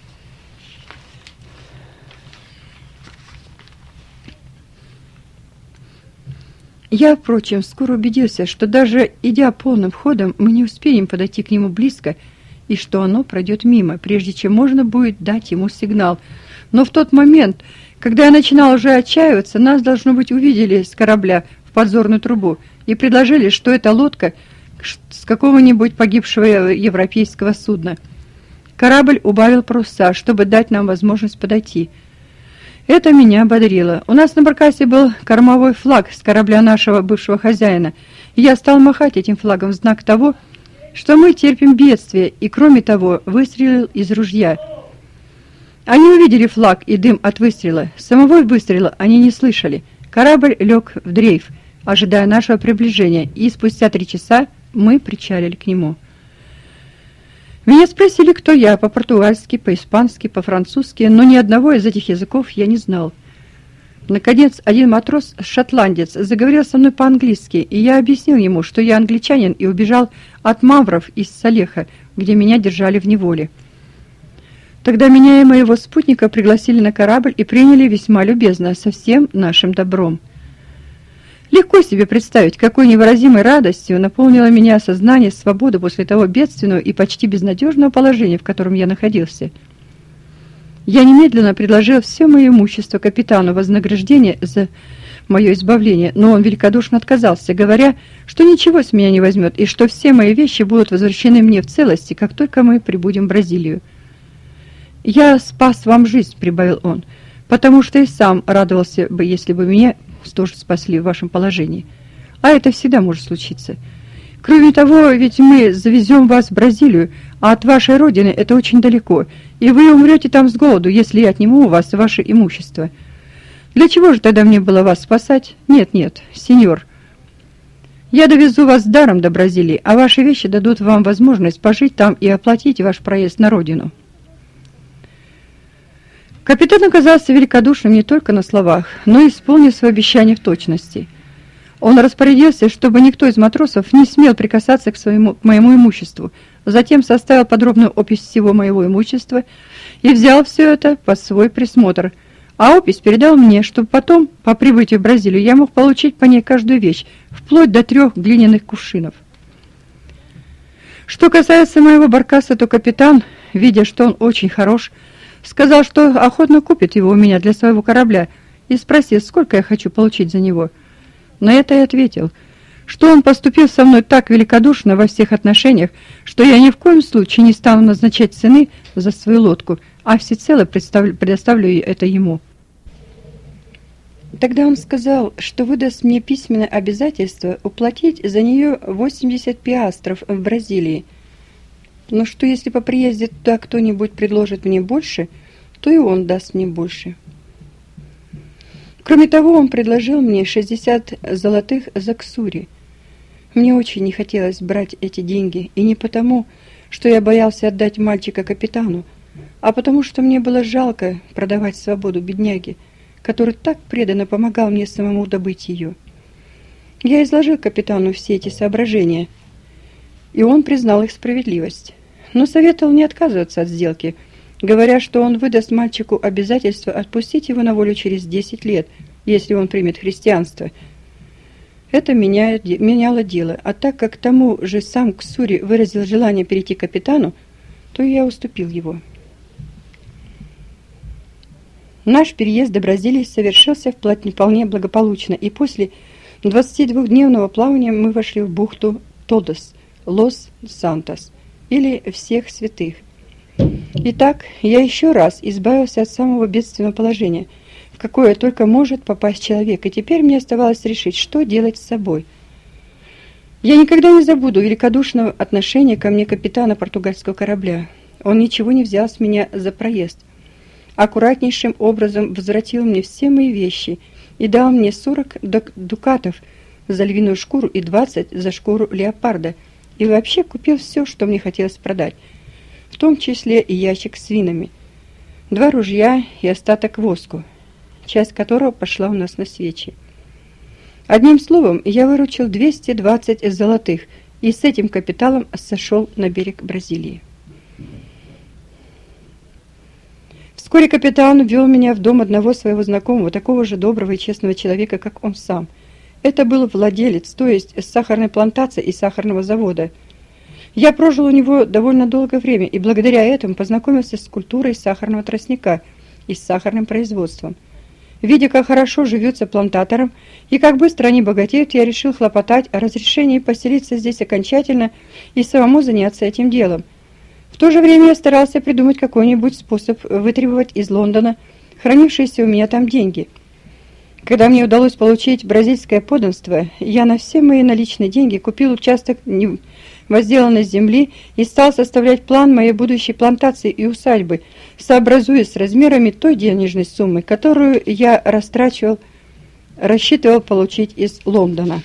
Я, впрочем, скоро убедился, что даже идя полным ходом, мы не успеем подойти к нему близко, и что оно пройдет мимо, прежде чем можно будет дать ему сигнал. Но в тот момент, когда я начинал уже отчаиваться, нас, должно быть, увидели с корабля в подзорную трубу и предложили, что это лодка с какого-нибудь погибшего европейского судна. Корабль убавил паруса, чтобы дать нам возможность подойти. Это меня ободрило. У нас на баркасе был кормовой флаг с корабля нашего бывшего хозяина, и я стал махать этим флагом в знак того, что мы терпим бедствие, и, кроме того, выстрелил из ружья. Они увидели флаг и дым от выстрела. Самого выстрела они не слышали. Корабль лег в дрейф, ожидая нашего приближения, и спустя три часа мы причалили к нему. Меня спросили, кто я, по-португальски, по-испански, по-французски, но ни одного из этих языков я не знал. Наконец, один матрос-шотландец заговорил со мной по-английски, и я объяснил ему, что я англичанин и убежал от мавров из Салеха, где меня держали в неволе. Тогда меня и моего спутника пригласили на корабль и приняли весьма любезно, со всем нашим добром. Легко себе представить, какой невыразимой радостью наполнило меня сознание свободы после того бедственного и почти безнадежного положения, в котором я находился. Я немедленно предложил все мое имущество капитану вознаграждение за мое избавление, но он великодушно отказался, говоря, что ничего с меня не возьмет и что все мои вещи будут возвращены мне в целости, как только мы прибудем в Бразилию. «Я спас вам жизнь», — прибавил он, «потому что и сам радовался бы, если бы меня тоже спасли в вашем положении. А это всегда может случиться. Кроме того, ведь мы завезем вас в Бразилию, а от вашей родины это очень далеко, и вы умрете там с голоду, если я отниму у вас ваше имущество. Для чего же тогда мне было вас спасать? Нет, нет, сеньор. Я довезу вас даром до Бразилии, а ваши вещи дадут вам возможность пожить там и оплатить ваш проезд на родину». Капитан оказался великодушным не только на словах, но и исполнил свое обещание в точности. Он распорядился, чтобы никто из матросов не смел прикасаться к своему к моему имуществу. Затем составил подробную опись всего моего имущества и взял все это под свой присмотр. А опись передал мне, чтобы потом, по прибытию в Бразилию, я мог получить по ней каждую вещь, вплоть до трех глиняных кувшинов. Что касается моего баркаса, то капитан, видя, что он очень хорош, сказал, что охотно купит его у меня для своего корабля, и спросил, сколько я хочу получить за него. На это я ответил, что он поступил со мной так великодушно во всех отношениях, что я ни в коем случае не стану назначать цены за свою лодку, а всецело предоставлю это ему. Тогда он сказал, что выдаст мне письменное обязательство уплатить за нее восемьдесят пиастров в Бразилии, но что если по приезде туда кто-нибудь предложит мне больше, то и он даст мне больше. Кроме того, он предложил мне шестьдесят золотых за ксури. Мне очень не хотелось брать эти деньги, и не потому, что я боялся отдать мальчика капитану, а потому что мне было жалко продавать свободу бедняге, который так преданно помогал мне самому добыть ее. Я изложил капитану все эти соображения, и он признал их справедливость, но советовал не отказываться от сделки, говоря, что он выдаст мальчику обязательство отпустить его на волю через десять лет, если он примет христианство. Это меняет, меняло дело, а так как тому же сам Ксури выразил желание перейти к капитану, то я уступил его. Наш переезд до Бразилии совершился вполне благополучно, и после двадцатидвухдневного плавания мы вошли в бухту Тодос, Лос-Сантос, или Всех Святых. Итак, я еще раз избавился от самого бедственного положения, в какое только может попасть человек, и теперь мне оставалось решить, что делать с собой. Я никогда не забуду великодушного отношения ко мне капитана португальского корабля. Он ничего не взял с меня за проезд. Аккуратнейшим образом возвратил мне все мои вещи и дал мне сорок дукатов за львиную шкуру и двадцать за шкуру леопарда, и вообще купил все, что мне хотелось продать, в том числе и ящик с винами, два ружья и остаток воску, часть которого пошла у нас на свечи. Одним словом, я выручил двести двадцать золотых и с этим капиталом сошел на берег Бразилии. Вскоре капитан ввел меня в дом одного своего знакомого, такого же доброго и честного человека, как он сам. Это был владелец, то есть сахарной плантации и сахарного завода. Я прожил у него довольно долгое время и благодаря этому познакомился с культурой сахарного тростника и с сахарным производством. Видя, как хорошо живется плантаторам и как быстро они богатеют, я решил хлопотать о разрешении поселиться здесь окончательно и самому заняться этим делом. В то же время я старался придумать какой-нибудь способ вытребовать из Лондона хранившиеся у меня там деньги. Когда мне удалось получить бразильское подданство, я на все мои наличные деньги купил участок возделанной земли и стал составлять план моей будущей плантации и усадьбы, сообразуясь с размерами той денежной суммы, которую я растрачивал, рассчитывал получить из Лондона.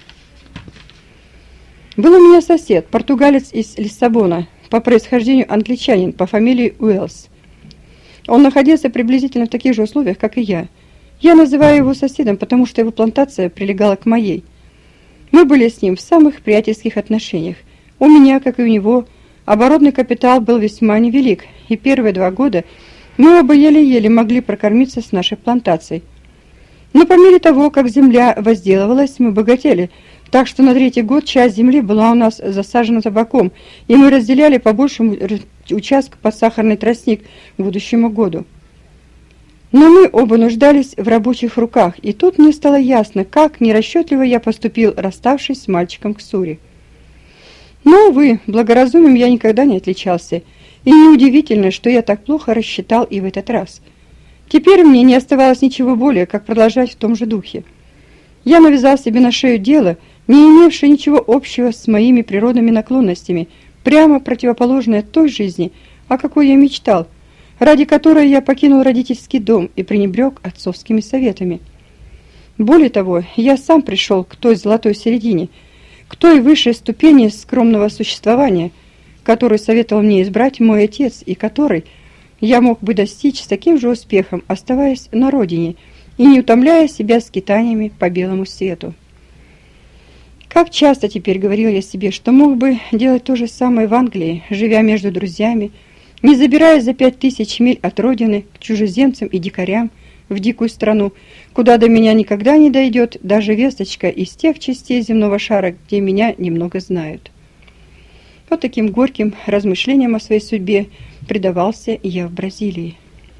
Был у меня сосед, португалец из Лиссабона, по происхождению англичанин, по фамилии Уэллс. Он находился приблизительно в таких же условиях, как и я. Я называю его соседом, потому что его плантация прилегала к моей. Мы были с ним в самых приятельских отношениях. У меня, как и у него, оборотный капитал был весьма невелик, и первые два года мы оба еле-еле могли прокормиться с нашей плантацией. Но по мере того, как земля возделывалась, мы богатели, так что на третий год часть земли была у нас засажена табаком, и мы разделяли по большему участку под сахарный тростник к будущему году. Но мы оба нуждались в рабочих руках, и тут мне стало ясно, как нерасчетливо я поступил, расставшись с мальчиком Ксури. Но, увы, благоразумием я никогда не отличался, и неудивительно, что я так плохо рассчитал и в этот раз. Теперь мне не оставалось ничего более, как продолжать в том же духе. Я навязал себе на шею дело, не имевшее ничего общего с моими природными наклонностями, прямо противоположное той жизни, о какой я мечтал, ради которой я покинул родительский дом и пренебрег отцовскими советами. Более того, я сам пришел к той золотой середине, к той высшей ступени скромного существования, которую советовал мне избрать мой отец и которой я мог бы достичь с таким же успехом, оставаясь на родине и не утомляя себя скитаниями по белому свету. Как часто теперь говорил я себе, что мог бы делать то же самое в Англии, живя между друзьями, не забираясь за пять тысяч миль от родины к чужеземцам и дикарям в дикую страну, куда до меня никогда не дойдет даже весточка из тех частей земного шара, где меня немного знают. Вот таким горьким размышлениям о своей судьбе предавался я в Бразилии.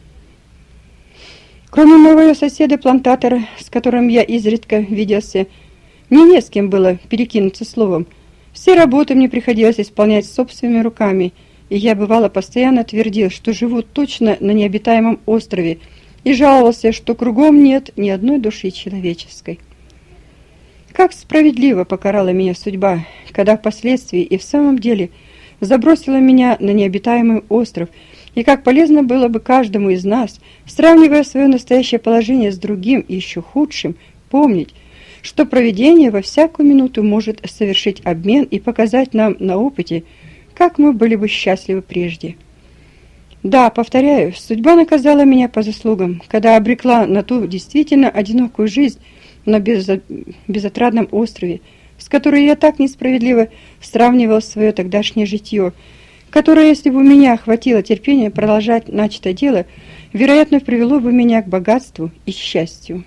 Кроме моего соседа-плантатора, с которым я изредка виделся, мне не с кем было перекинуться словом. Все работы мне приходилось исполнять собственными руками, и я, бывало, постоянно твердил, что живу точно на необитаемом острове, и жаловался, что кругом нет ни одной души человеческой. Как справедливо покарала меня судьба, когда впоследствии и в самом деле забросила меня на необитаемый остров, и как полезно было бы каждому из нас, сравнивая свое настоящее положение с другим и еще худшим, помнить, что провидение во всякую минуту может совершить обмен и показать нам на опыте, как мы были бы счастливы прежде. Да, повторяю, судьба наказала меня по заслугам, когда обрекла на ту действительно одинокую жизнь на безо... безотрадном острове, с которой я так несправедливо сравнивал свое тогдашнее житье, которое, если бы у меня хватило терпения продолжать начатое дело, вероятно, привело бы меня к богатству и счастью.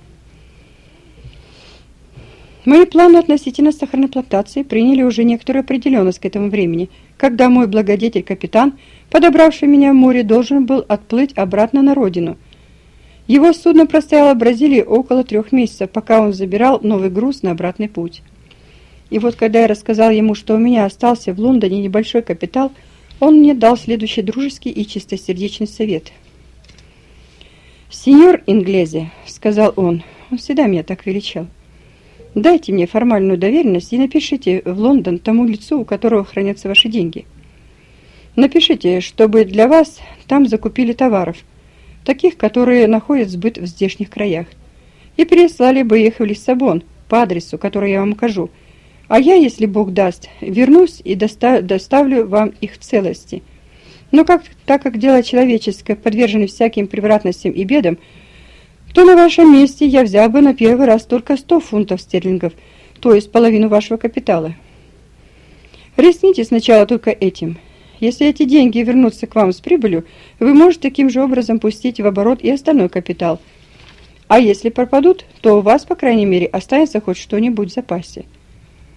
Мои планы относительно сахарной плантации приняли уже некоторую определенность к этому времени, когда мой благодетель-капитан, подобравший меня в море, должен был отплыть обратно на родину. Его судно простояло в Бразилии около трех месяцев, пока он забирал новый груз на обратный путь. И вот когда я рассказал ему, что у меня остался в Лондоне небольшой капитал, он мне дал следующий дружеский и чистосердечный совет. «Сеньор Инглезе», — сказал он, — он всегда меня так величал, — «дайте мне формальную доверенность и напишите в Лондон тому лицу, у которого хранятся ваши деньги. Напишите, чтобы для вас там закупили товаров, таких, которые находят сбыт в здешних краях, и переслали бы их в Лиссабон по адресу, который я вам укажу. А я, если Бог даст, вернусь и доста- доставлю вам их в целости. Но как, так как дело человеческое подвержено всяким превратностям и бедам, то на вашем месте я взял бы на первый раз только сто фунтов стерлингов, то есть половину вашего капитала. Рискните сначала только этим. Если эти деньги вернутся к вам с прибылью, вы можете таким же образом пустить в оборот и остальной капитал. А если пропадут, то у вас, по крайней мере, останется хоть что-нибудь в запасе.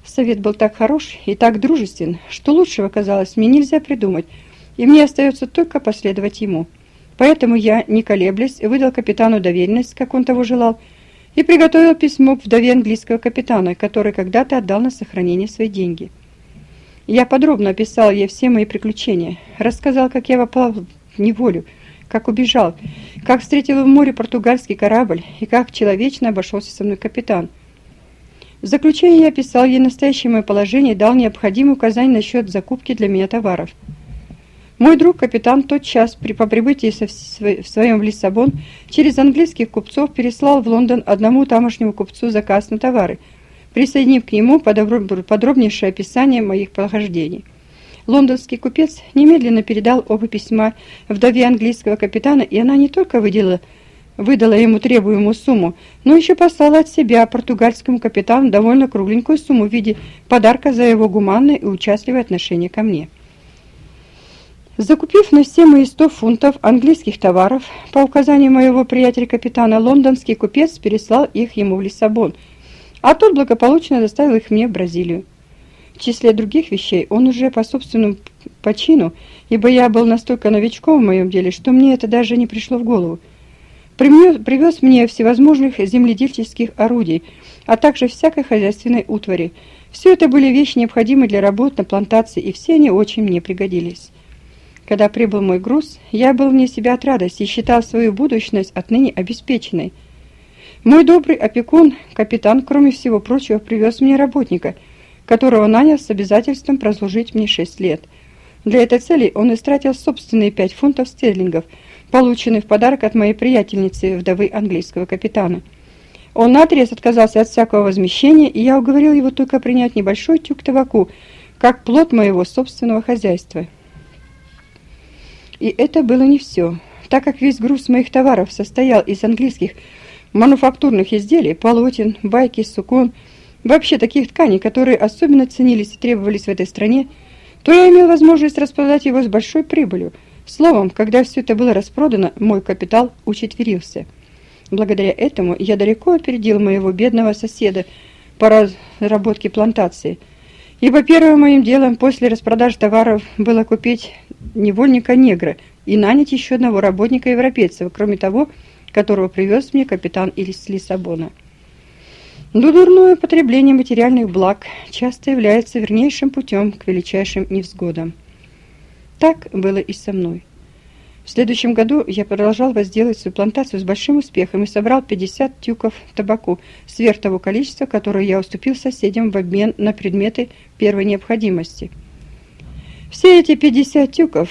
Совет был так хорош и так дружествен, что лучшего, казалось, мне нельзя придумать, и мне остается только последовать ему. Поэтому я, не колеблясь, выдал капитану доверенность, как он того желал, и приготовил письмо к вдове английского капитана, который когда-то отдал на сохранение свои деньги. Я подробно описал ей все мои приключения, рассказал, как я попал в неволю, как убежал, как встретил в море португальский корабль и как человечно обошелся со мной капитан. В заключение я описал ей настоящее мое положение и дал необходимые указания насчет закупки для меня товаров. Мой друг капитан тотчас при по прибытии со, в своем в Лиссабон через английских купцов переслал в Лондон одному тамошнему купцу заказ на товары, присоединив к нему подробнейшее описание моих похождений. Лондонский купец немедленно передал оба письма вдове английского капитана, и она не только выделила, выдала ему требуемую сумму, но еще послала от себя португальскому капитану довольно кругленькую сумму в виде подарка за его гуманное и участливое отношение ко мне. Закупив на все мои сто фунтов английских товаров, по указанию моего приятеля-капитана, лондонский купец переслал их ему в Лиссабон, а тот благополучно доставил их мне в Бразилию. В числе других вещей он уже по собственному почину, ибо я был настолько новичком в моем деле, что мне это даже не пришло в голову, привез мне всевозможных земледельческих орудий, а также всякой хозяйственной утвари. Все это были вещи, необходимые для работ на плантации, и все они очень мне пригодились. Когда прибыл мой груз, я был вне себя от радости и считал свою будущность отныне обеспеченной. Мой добрый опекун, капитан, кроме всего прочего, привез мне работника, которого нанял с обязательством прослужить мне шесть лет. Для этой цели он истратил собственные пять фунтов стерлингов, полученные в подарок от моей приятельницы, вдовы английского капитана. Он наотрез отказался от всякого возмещения, и я уговорил его только принять небольшой тюк табаку, как плод моего собственного хозяйства. И это было не все. Так как весь груз моих товаров состоял из английских мануфактурных изделий, полотен, байки, сукон, вообще таких тканей, которые особенно ценились и требовались в этой стране, то я имел возможность распродать его с большой прибылью. Словом, когда все это было распродано, мой капитал учетверился. Благодаря этому я далеко опередил моего бедного соседа по разработке плантации, ибо первым моим делом после распродажи товаров было купить невольника-негра и нанять еще одного работника-европейца, кроме того, которого привез мне капитан из Лиссабона. Но дурное употребление материальных благ часто является вернейшим путем к величайшим невзгодам. Так было и со мной. В следующем году я продолжал возделывать свою плантацию с большим успехом и собрал пятьдесят тюков табаку, сверх того количества, которое я уступил соседям в обмен на предметы первой необходимости. Все эти пятьдесят тюков,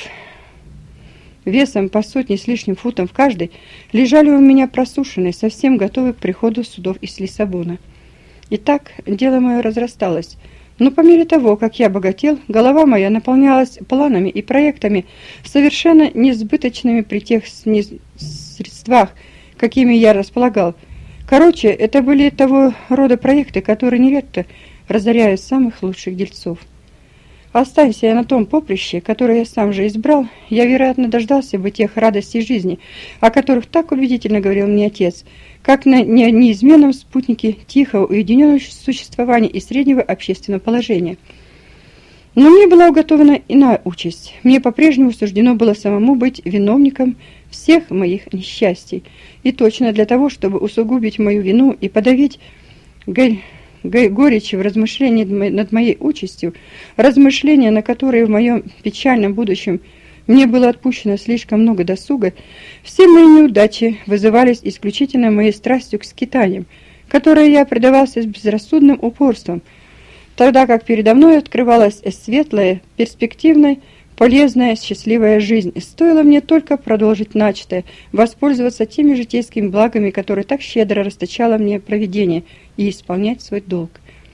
весом по сотне с лишним футов каждый, лежали у меня просушенные, совсем готовые к приходу судов из Лиссабона. Итак, дело мое разрасталось. Но по мере того, как я богател, голова моя наполнялась планами и проектами, совершенно несбыточными при тех средствах, какими я располагал. Короче, это были того рода проекты, которые нередко разоряют самых лучших дельцов. Останься я на том поприще, которое я сам же избрал, я, вероятно, дождался бы тех радостей жизни, о которых так убедительно говорил мне отец, как на неизменном спутнике тихого, уединенного существования и среднего общественного положения. Но мне была уготована иная участь. Мне по-прежнему суждено было самому быть виновником всех моих несчастий. И точно для того, чтобы усугубить мою вину и подавить горечи в размышлении над моей участью, размышления, на которые в моем печальном будущем мне было отпущено слишком много досуга, все мои неудачи вызывались исключительно моей страстью к скитаниям, которой я предавался с безрассудным упорством, тогда как передо мной открывалась светлая, перспективная, полезная, счастливая жизнь. Стоило мне только продолжить начатое, воспользоваться теми житейскими благами, которые так щедро расточало мне провидение, и исполнять свой долг.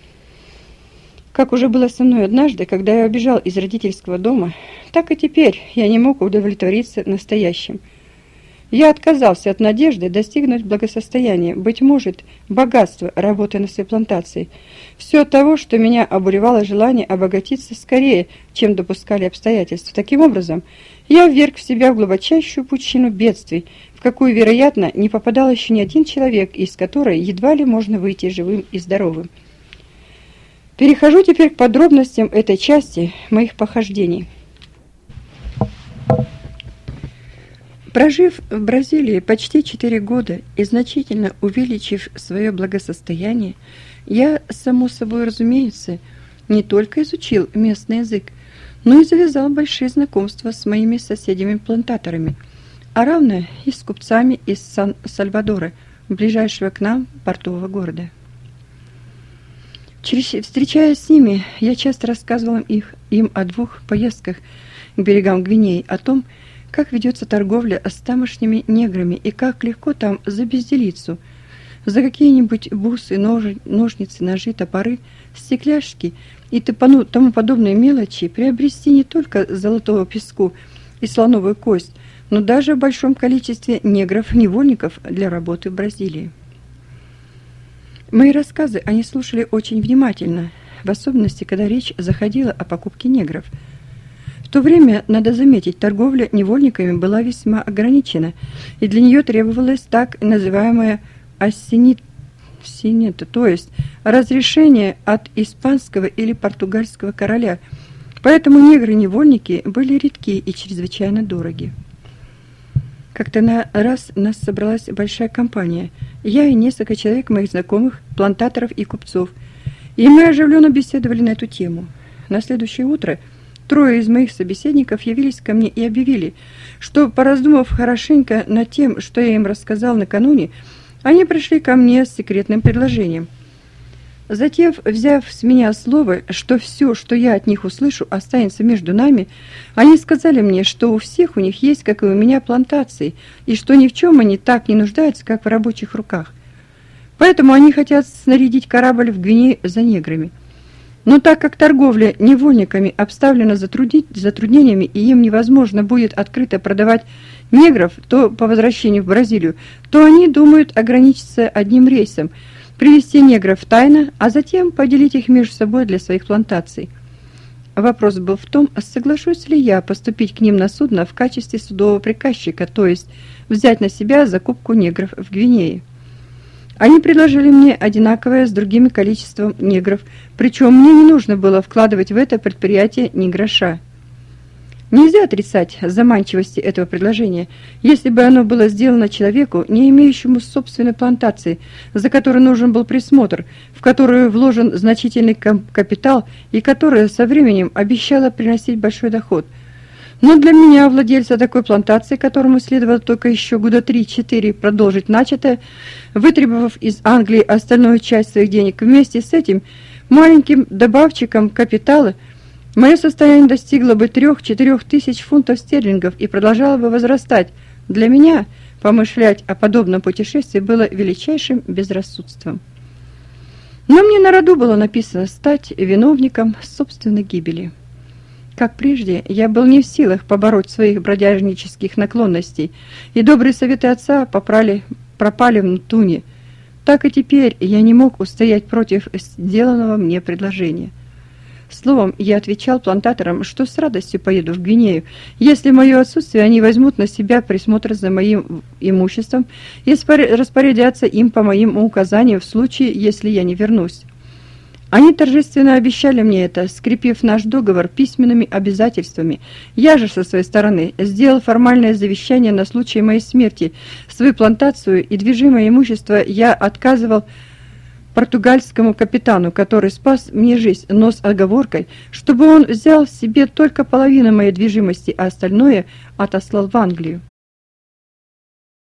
Как уже было со мной однажды, когда я убежал из родительского дома, так и теперь я не мог удовлетвориться настоящим. Я отказался от надежды достигнуть благосостояния, быть может, богатства, работая на своей плантации. Все от того, что меня обуревало желание обогатиться скорее, чем допускали обстоятельства. Таким образом, я вверг в себя в глубочайшую пучину бедствий, в какую, вероятно, не попадал еще ни один человек, из которой едва ли можно выйти живым и здоровым. Перехожу теперь к подробностям этой части моих похождений. Прожив в Бразилии почти четыре года и значительно увеличив свое благосостояние, я, само собой разумеется, не только изучил местный язык, но и завязал большие знакомства с моими соседями-плантаторами, а равно и с купцами из Сан-Сальвадора, ближайшего к нам портового города. Встречаясь с ними, я часто рассказывал их, им о двух поездках к берегам Гвинеи, о том, как ведется торговля с тамошними неграми и как легко там за безделицу, за какие-нибудь бусы, ножи, ножницы, ножи, топоры, стекляшки и тому подобные мелочи приобрести не только золотого песку и слоновую кость, но даже в большом количестве негров-невольников для работы в Бразилии. Мои рассказы они слушали очень внимательно, в особенности, когда речь заходила о покупке негров. В то время, надо заметить, торговля невольниками была весьма ограничена, и для нее требовалось так называемое ассенит, то есть разрешение от испанского или португальского короля, поэтому негры-невольники были редки и чрезвычайно дороги. Как-то на раз нас собралась большая компания, я и несколько человек моих знакомых, плантаторов и купцов, и мы оживленно беседовали на эту тему. На следующее утро трое из моих собеседников явились ко мне и объявили, что, пораздумав хорошенько над тем, что я им рассказал накануне, они пришли ко мне с секретным предложением. Затем, взяв с меня слово, что все, что я от них услышу, останется между нами, они сказали мне, что у всех у них есть, как и у меня, плантации, и что ни в чем они так не нуждаются, как в рабочих руках. Поэтому они хотят снарядить корабль в Гвинею за неграми. Но так как торговля невольниками обставлена затруднениями, и им невозможно будет открыто продавать негров то по возвращению в Бразилию, то они думают ограничиться одним рейсом, привезти негров тайно, а затем поделить их между собой для своих плантаций. Вопрос был в том, соглашусь ли я поступить к ним на судно в качестве судового приказчика, то есть взять на себя закупку негров в Гвинее. Они предложили мне одинаковое с другими количеством негров, причем мне не нужно было вкладывать в это предприятие ни гроша. Нельзя отрицать заманчивости этого предложения, если бы оно было сделано человеку, не имеющему собственной плантации, за которой нужен был присмотр, в которую вложен значительный капитал и которая со временем обещала приносить большой доход. Но для меня, владельца такой плантации, которому следовало только еще года три-четыре продолжить начатое, вытребовав из Англии остальную часть своих денег вместе с этим маленьким добавчиком капитала, мое состояние достигло бы трех-четырех тысяч фунтов стерлингов и продолжало бы возрастать. Для меня помышлять о подобном путешествии было величайшим безрассудством. Но мне на роду было написано стать виновником собственной гибели. Как прежде, я был не в силах побороть своих бродяжнических наклонностей, и добрые советы отца попрали, пропали в туне. Так и теперь я не мог устоять против сделанного мне предложения. Словом, я отвечал плантаторам, что с радостью поеду в Гвинею, если в мое отсутствие они возьмут на себя присмотр за моим имуществом и распорядятся им по моим указаниям в случае, если я не вернусь. Они торжественно обещали мне это, скрепив наш договор письменными обязательствами. Я же, со своей стороны, сделал формальное завещание на случай моей смерти. Свою плантацию и движимое имущество я отказывал португальскому капитану, который спас мне жизнь, но с оговоркой, чтобы он взял себе только половину моей движимости, а остальное отослал в Англию.